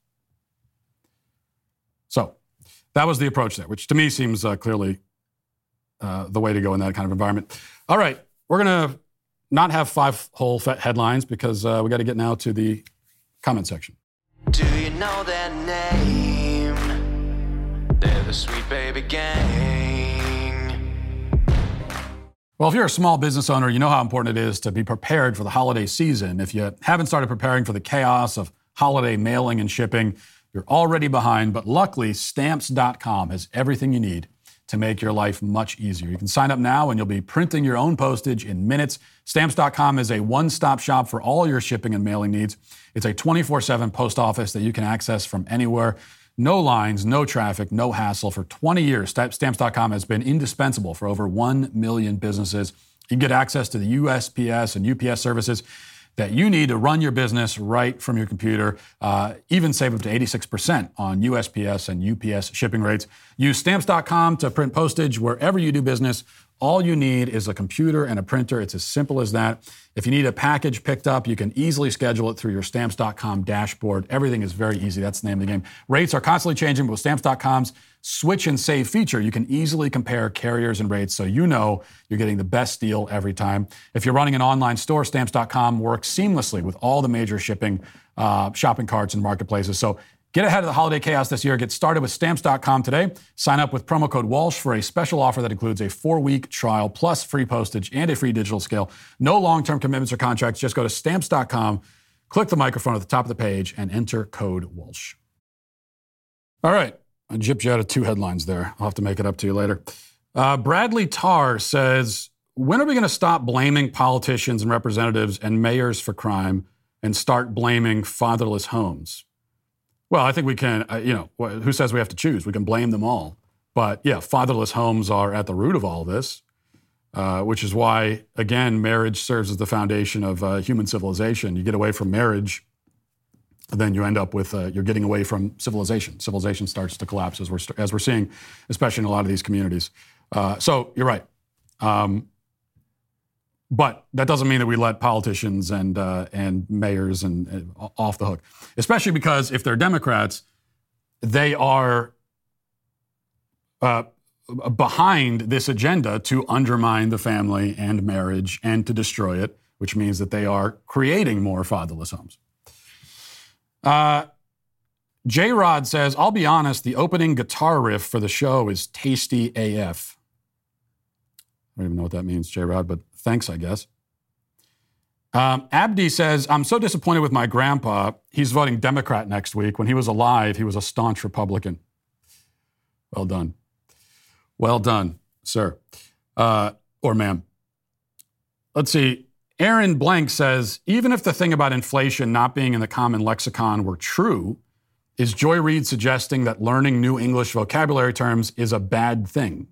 So that was the approach there, which to me seems clearly the way to go in that kind of environment. All right, we're going to not have 5 whole headlines because we got to get now to the comment section. Do you know their name? They're the Sweet Baby Gang. Well, if you're a small business owner, you know how important it is to be prepared for the holiday season. If you haven't started preparing for the chaos of holiday mailing and shipping, you're already behind. But luckily, Stamps.com has everything you need to make your life much easier. You can sign up now and you'll be printing your own postage in minutes. Stamps.com is a one-stop shop for all your shipping and mailing needs. It's a 24/7 post office that you can access from anywhere. No lines, no traffic, no hassle. For 20 years, Stamps.com has been indispensable for over 1 million businesses You can get access to the USPS and UPS services that you need to run your business right from your computer. Even save up to 86% on USPS and UPS shipping rates. Use Stamps.com to print postage wherever you do business. All you need is a computer and a printer. It's as simple as that. If you need a package picked up, you can easily schedule it through your Stamps.com dashboard. Everything is very easy. That's the name of the game. Rates are constantly changing, but with Stamps.com's Switch and Save feature, you can easily compare carriers and rates so you know you're getting the best deal every time. If you're running an online store, Stamps.com works seamlessly with all the major shopping carts and marketplaces. So get ahead of the holiday chaos this year. Get started with Stamps.com today. Sign up with promo code Walsh for a special offer that includes a 4-week trial plus free postage and a free digital scale. No long-term commitments or contracts. Just go to Stamps.com, click the microphone at the top of the page, and enter code Walsh. All right. I gypped you out of 2 headlines there. I'll have to make it up to you later. Bradley Tarr says, when are we going to stop blaming politicians and representatives and mayors for crime and start blaming fatherless homes? Well, I think we can, who says we have to choose? We can blame them all. But yeah, fatherless homes are at the root of all this, which is why, again, marriage serves as the foundation of human civilization. You get away from marriage, then you end up with, you're getting away from civilization. Civilization starts to collapse as we're seeing, especially in a lot of these communities. So you're right. But that doesn't mean that we let politicians and mayors and off the hook, especially because if they're Democrats, they are behind this agenda to undermine the family and marriage and to destroy it, which means that they are creating more fatherless homes. J-Rod says, I'll be honest, the opening guitar riff for the show is tasty AF. I don't even know what that means, J-Rod, but thanks, I guess. Abdi says, I'm so disappointed with my grandpa. He's voting Democrat next week. When he was alive, he was a staunch Republican. Well done. Well done, sir. Or ma'am. Let's see. Aaron Blank says, even if the thing about inflation not being in the common lexicon were true, is Joy Reid suggesting that learning new English vocabulary terms is a bad thing?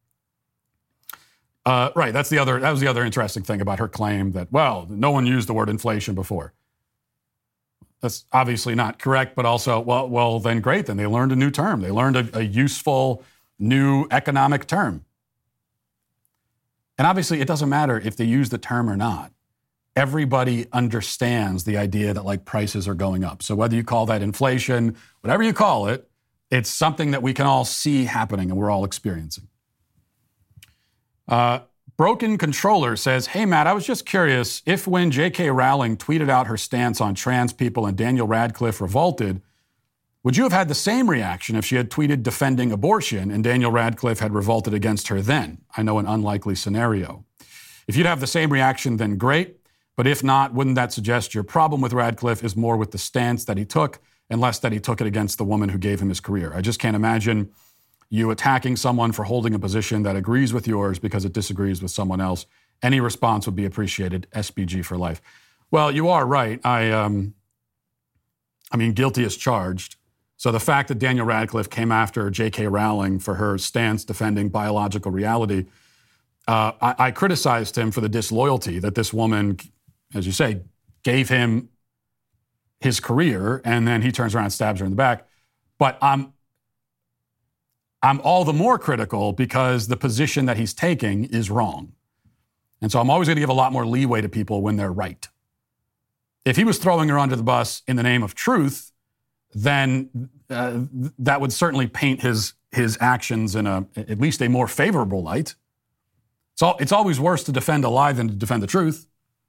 Right, that was the other interesting thing about her claim that, well, no one used the word inflation before. That's obviously not correct, but also, well, then great, then they learned a new term. They learned a useful new economic term. And obviously, it doesn't matter if they use the term or not. Everybody understands the idea that like prices are going up. So whether you call that inflation, whatever you call it, it's something that we can all see happening and we're all experiencing. Broken Controller says, hey, Matt, I was just curious if when J.K. Rowling tweeted out her stance on trans people and Daniel Radcliffe revolted, would you have had the same reaction if she had tweeted defending abortion and Daniel Radcliffe had revolted against her then? I know an unlikely scenario. If you'd have the same reaction, then great. But if not, wouldn't that suggest your problem with Radcliffe is more with the stance that he took and less that he took it against the woman who gave him his career? I just can't imagine you attacking someone for holding a position that agrees with yours because it disagrees with someone else. Any response would be appreciated. SBG for life. Well, you are right. I mean, guilty as charged. So the fact that Daniel Radcliffe came after J.K. Rowling for her stance defending biological reality, I criticized him for the disloyalty that this woman, as you say, gave him his career, and then he turns around and stabs her in the back. But I'm all the more critical because the position that he's taking is wrong. And so I'm always going to give a lot more leeway to people when they're right. If he was throwing her under the bus in the name of truth, then that would certainly paint his actions in at least a more favorable light. So it's always worse to defend a lie than to defend the truth.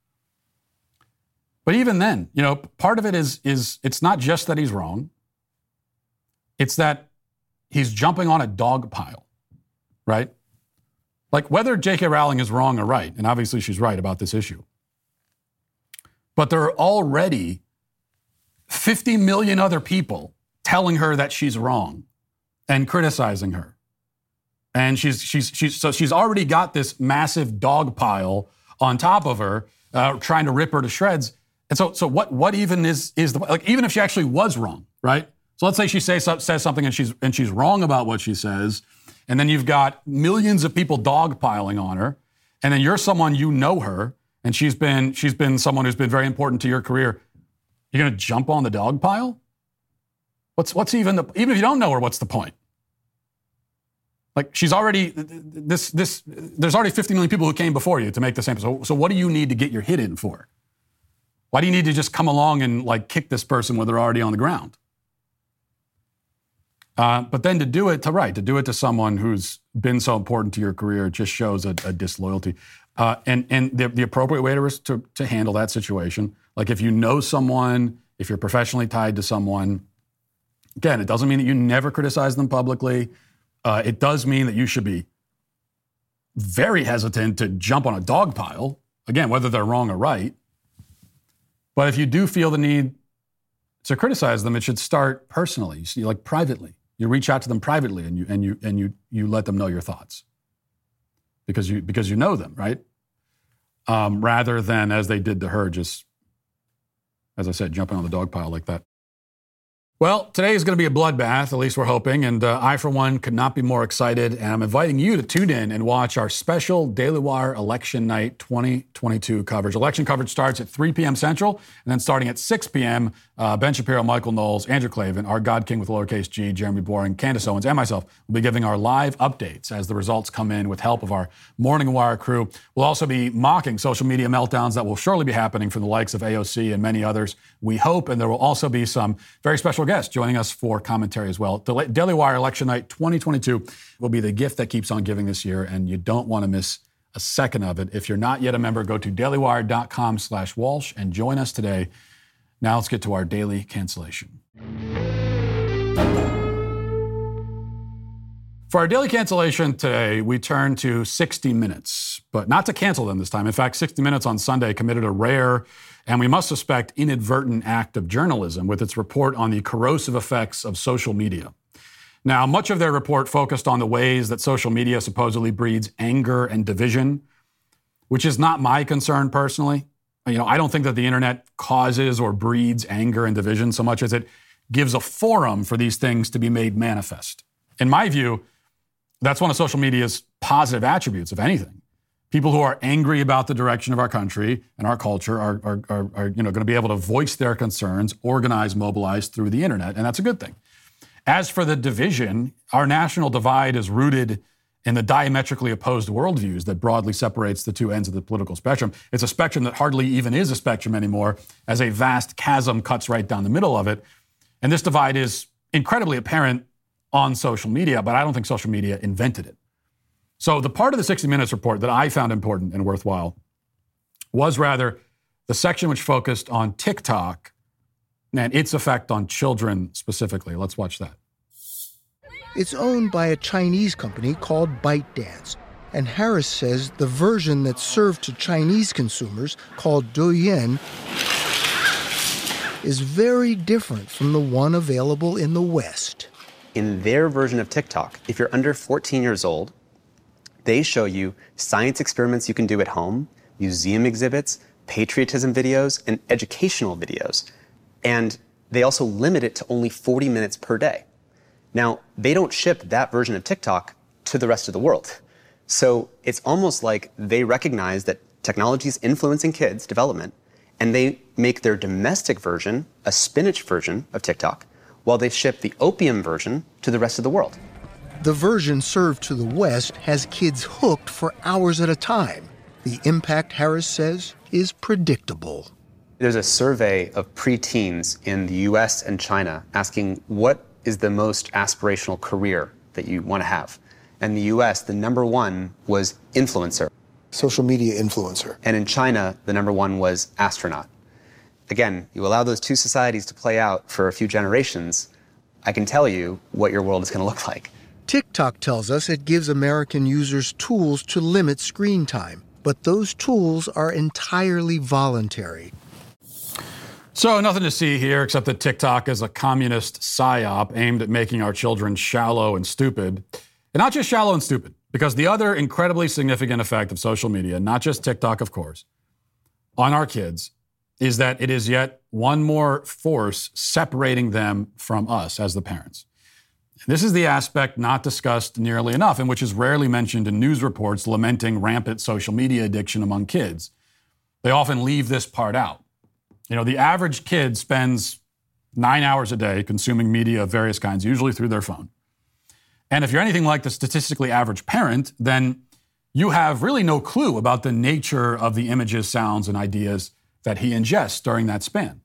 But even then, part of it is it's not just that he's wrong. It's that he's jumping on a dog pile, right? Like whether J.K. Rowling is wrong or right, and obviously she's right about this issue, but there are already 50 million other people telling her that she's wrong and criticizing her. And she's already got this massive dog pile on top of her, trying to rip her to shreds. And so what even is the, like, even if she actually was wrong, right? So let's say she says something and she's wrong about what she says, and then you've got millions of people dogpiling on her, and then you're someone, you know her, and she's been someone who's been very important to your career, you're going to jump on the dog pile? What's even if you don't know her, what's the point? Like, she's already, there's already 50 million people who came before you to make the same. So what do you need to get your hit in for? Why do you need to just come along and like kick this person when they're already on the ground? But then to do it to someone who's been so important to your career, just shows a disloyalty. And the appropriate way to handle that situation, like if you know someone, if you're professionally tied to someone, again, it doesn't mean that you never criticize them publicly. It does mean that you should be very hesitant to jump on a dog pile, again, whether they're wrong or right. But if you do feel the need to criticize them, it should start personally, like privately. You reach out to them privately and you let them know your thoughts because you know them, right? Rather than, as they did to her, just, as I said, jumping on the dog pile like that. Well, today is going to be a bloodbath, at least we're hoping, and I, for one, could not be more excited, and I'm inviting you to tune in and watch our special Daily Wire Election Night 2022 coverage. Election coverage starts at 3 p.m. Central, and then starting at 6 p.m., Ben Shapiro, Michael Knowles, Andrew Klavan, our God King with lowercase g, Jeremy Boring, Candace Owens, and myself will be giving our live updates as the results come in with help of our Morning Wire crew. We'll also be mocking social media meltdowns that will surely be happening from the likes of AOC and many others, we hope, and there will also be some very special guests joining us for commentary as well. Daily Wire Election Night 2022 will be the gift that keeps on giving this year, and you don't want to miss a second of it. If you're not yet a member, go to dailywire.com/Walsh and join us today. Now let's get to our daily cancellation. For our daily cancellation today, we turn to 60 Minutes, but not to cancel them this time. In fact, 60 Minutes on Sunday committed a rare, and we must suspect inadvertent act of journalism with its report on the corrosive effects of social media. Now, much of their report focused on the ways that social media supposedly breeds anger and division, which is not my concern personally. I don't think that the internet causes or breeds anger and division so much as it gives a forum for these things to be made manifest. In my view, that's one of social media's positive attributes, if anything. People who are angry about the direction of our country and our culture are going to be able to voice their concerns, organize, mobilize through the internet, and that's a good thing. As for the division, our national divide is rooted in the diametrically opposed worldviews that broadly separates the two ends of the political spectrum. It's a spectrum that hardly even is a spectrum anymore, as a vast chasm cuts right down the middle of it. And this divide is incredibly apparent on social media, but I don't think social media invented it. So the part of the 60 Minutes report that I found important and worthwhile was rather the section which focused on TikTok and its effect on children specifically. Let's watch that. It's owned by a Chinese company called ByteDance, and Harris says the version that's served to Chinese consumers, called Douyin, is very different from the one available in the West. In their version of TikTok, if you're under 14 years old, they show you science experiments you can do at home, museum exhibits, patriotism videos, and educational videos. And they also limit it to only 40 minutes per day. Now, they don't ship that version of TikTok to the rest of the world. So it's almost like they recognize that technology is influencing kids' development, and they make their domestic version a spinach version of TikTok, while they ship the opium version to the rest of the world. The version served to the West has kids hooked for hours at a time. The impact, Harris says, is predictable. There's a survey of preteens in the US and China asking what is the most aspirational career that you want to have. In the US, the number one was influencer. Social media influencer. And in China, the number one was astronaut. Again, you allow those two societies to play out for a few generations, I can tell you what your world is going to look like. TikTok tells us it gives American users tools to limit screen time, but those tools are entirely voluntary. So nothing to see here except that TikTok is a communist psyop aimed at making our children shallow and stupid. And not just shallow and stupid, because the other incredibly significant effect of social media, not just TikTok, of course, on our kids, is that it is yet one more force separating them from us as the parents. This is the aspect not discussed nearly enough and which is rarely mentioned in news reports lamenting rampant social media addiction among kids. They often leave this part out. The average kid spends 9 hours a day consuming media of various kinds, usually through their phone. And if you're anything like the statistically average parent, then you have really no clue about the nature of the images, sounds, and ideas that he ingests during that span.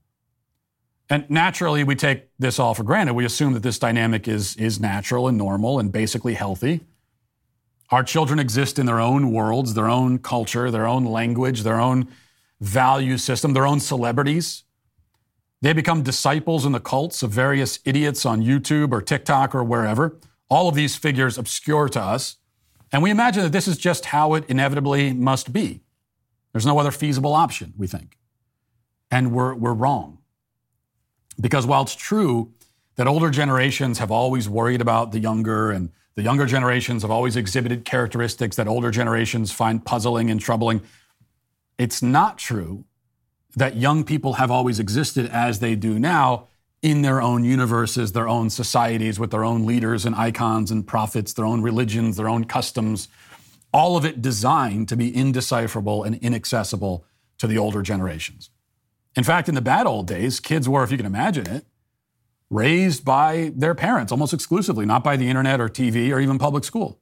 And naturally, we take this all for granted. We assume that this dynamic is natural and normal and basically healthy. Our children exist in their own worlds, their own culture, their own language, their own value system, their own celebrities. They become disciples in the cults of various idiots on YouTube or TikTok or wherever. All of these figures obscure to us. And we imagine that this is just how it inevitably must be. There's no other feasible option, we think. And we're wrong. Because while it's true that older generations have always worried about the younger, and the younger generations have always exhibited characteristics that older generations find puzzling and troubling, it's not true that young people have always existed as they do now in their own universes, their own societies, with their own leaders and icons and prophets, their own religions, their own customs, all of it designed to be indecipherable and inaccessible to the older generations. In fact, in the bad old days, kids were, if you can imagine it, raised by their parents almost exclusively, not by the internet or TV or even public school.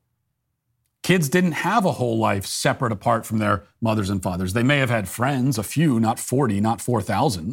Kids didn't have a whole life separate apart from their mothers and fathers. They may have had friends, a few, not 40, not 4,000.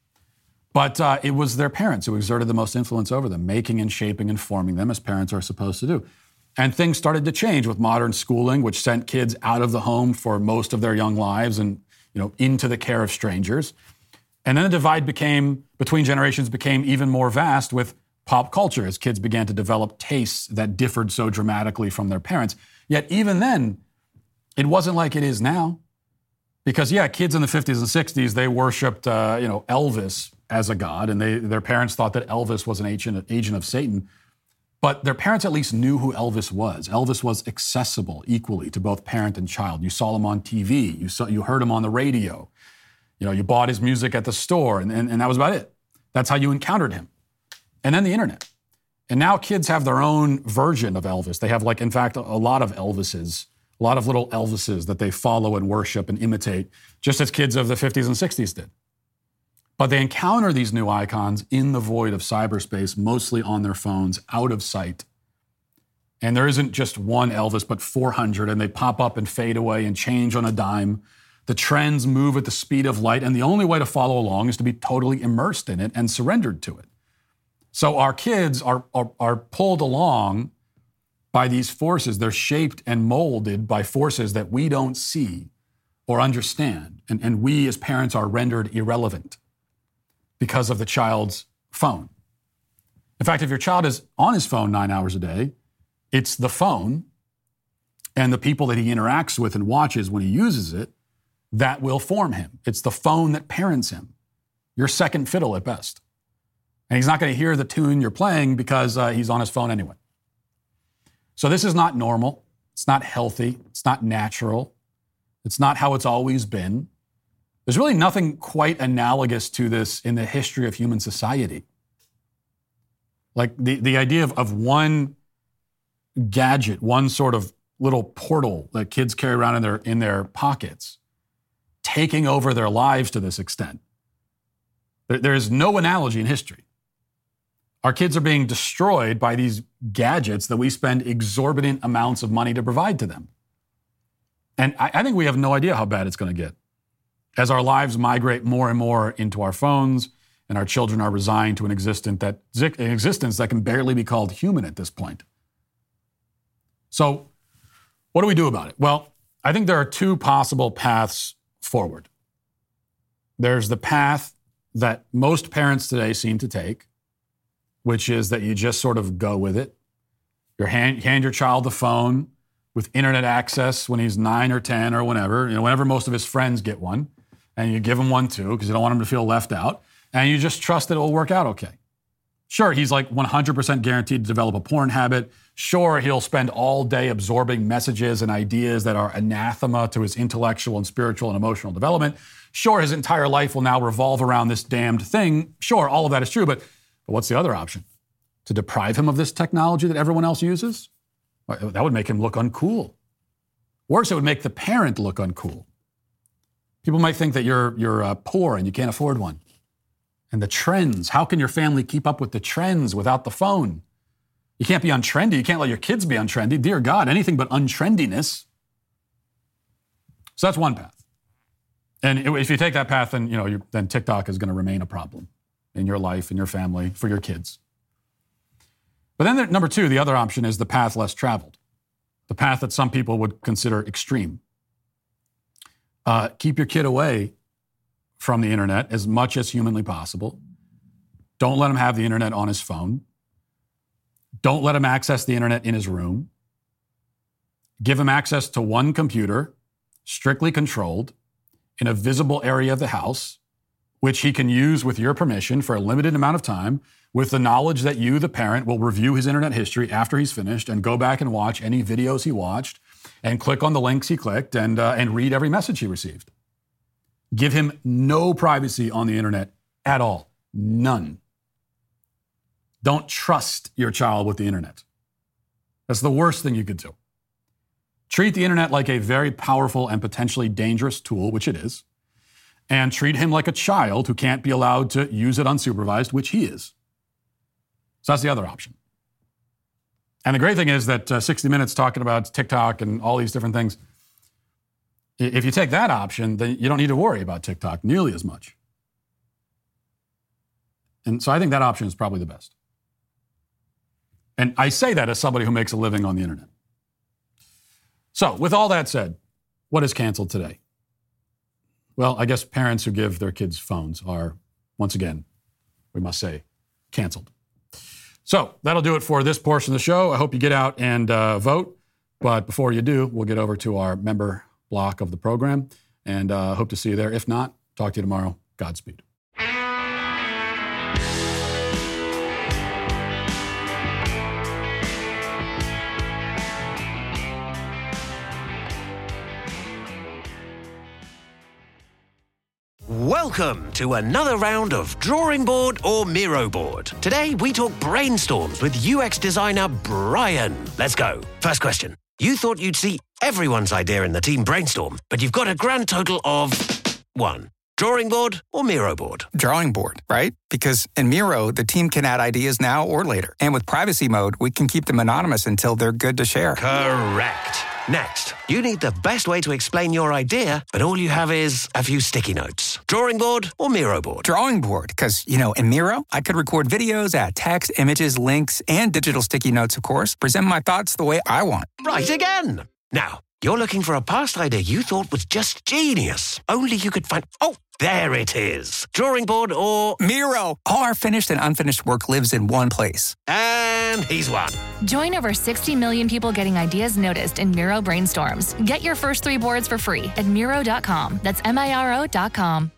But it was their parents who exerted the most influence over them, making and shaping and forming them as parents are supposed to do. And things started to change with modern schooling, which sent kids out of the home for most of their young lives and into the care of strangers. And then the divide between generations became even more vast with pop culture as kids began to develop tastes that differed so dramatically from their parents. Yet even then, it wasn't like it is now. Because, kids in the 50s and 60s, they worshipped, Elvis as a god, and their parents thought that Elvis was an agent of Satan. But their parents at least knew who Elvis was. Elvis was accessible equally to both parent and child. You saw him on TV. You heard him on the radio. You bought his music at the store, and that was about it. That's how you encountered him. And then the internet. And now kids have their own version of Elvis. They have, in fact, a lot of Elvises, a lot of little Elvises that they follow and worship and imitate, just as kids of the 50s and 60s did. But they encounter these new icons in the void of cyberspace, mostly on their phones, out of sight. And there isn't just one Elvis, but 400, and they pop up and fade away and change on a dime. The trends move at the speed of light, and the only way to follow along is to be totally immersed in it and surrendered to it. So our kids are pulled along by these forces. They're shaped and molded by forces that we don't see or understand. And we as parents are rendered irrelevant because of the child's phone. In fact, if your child is on his phone 9 hours a day, it's the phone and the people that he interacts with and watches when he uses it that will form him. It's the phone that parents him. You're second fiddle at best. And he's not going to hear the tune you're playing because he's on his phone anyway. So this is not normal. It's not healthy. It's not natural. It's not how it's always been. There's really nothing quite analogous to this in the history of human society. Like the idea of one gadget, one sort of little portal that kids carry around in their pockets, taking over their lives to this extent. There is no analogy in history. Our kids are being destroyed by these gadgets that we spend exorbitant amounts of money to provide to them. And I think we have no idea how bad it's going to get. As our lives migrate more and more into our phones and our children are resigned to an existence that can barely be called human at this point. So what do we do about it? Well, I think there are two possible paths forward. There's the path that most parents today seem to take, which is that you just sort of go with it. You hand your child the phone with internet access when he's 9 or 10 or whenever most of his friends get one, and you give him one too because you don't want him to feel left out, and you just trust that it will work out okay. Sure, he's 100% guaranteed to develop a porn habit. Sure, he'll spend all day absorbing messages and ideas that are anathema to his intellectual and spiritual and emotional development. Sure, his entire life will now revolve around this damned thing. Sure, all of that is true, but what's the other option? To deprive him of this technology that everyone else uses? That would make him look uncool. Worse, it would make the parent look uncool. People might think that you're poor and you can't afford one. And the trends, how can your family keep up with the trends without the phone? You can't be untrendy. You can't let your kids be untrendy. Dear God, anything but untrendiness. So that's one path. And if you take that path, then, then TikTok is going to remain a problem in your life, in your family, for your kids. But then number two, the other option is the path less traveled. The path that some people would consider extreme. Keep your kid away from the internet as much as humanly possible. Don't let him have the internet on his phone. Don't let him access the internet in his room. Give him access to one computer, strictly controlled, in a visible area of the house, which he can use with your permission for a limited amount of time, with the knowledge that you, the parent, will review his internet history after he's finished and go back and watch any videos he watched and click on the links he clicked and read every message he received. Give him no privacy on the internet at all. None. Don't trust your child with the internet. That's the worst thing you could do. Treat the internet like a very powerful and potentially dangerous tool, which it is, and treat him like a child who can't be allowed to use it unsupervised, which he is. So that's the other option. And the great thing is that 60 Minutes talking about TikTok and all these different things, if you take that option, then you don't need to worry about TikTok nearly as much. And so I think that option is probably the best. And I say that as somebody who makes a living on the internet. So with all that said, what is canceled today? Well, I guess parents who give their kids phones are, once again, we must say, canceled. So that'll do it for this portion of the show. I hope you get out and vote. But before you do, we'll get over to our member block of the program and hope to see you there. If not, talk to you tomorrow. Godspeed. Welcome to another round of Drawing Board or Miro Board. Today, we talk brainstorms with UX designer Brian. Let's go. First question. You thought you'd see everyone's idea in the team brainstorm, but you've got a grand total of 1. Drawing board or Miro board? Drawing board, right? Because in Miro, the team can add ideas now or later. And with privacy mode, we can keep them anonymous until they're good to share. Correct. Next, you need the best way to explain your idea, but all you have is a few sticky notes. Drawing board or Miro board? Drawing board, because, in Miro, I could record videos, add text, images, links, and digital sticky notes, of course, present my thoughts the way I want. Right again. Now, you're looking for a past idea you thought was just genius. Only you could find... Oh, there it is. Drawing board or... Miro. All our finished and unfinished work lives in one place. And he's won. Join over 60 million people getting ideas noticed in Miro brainstorms. Get your first 3 boards for free at Miro.com. That's Miro.com.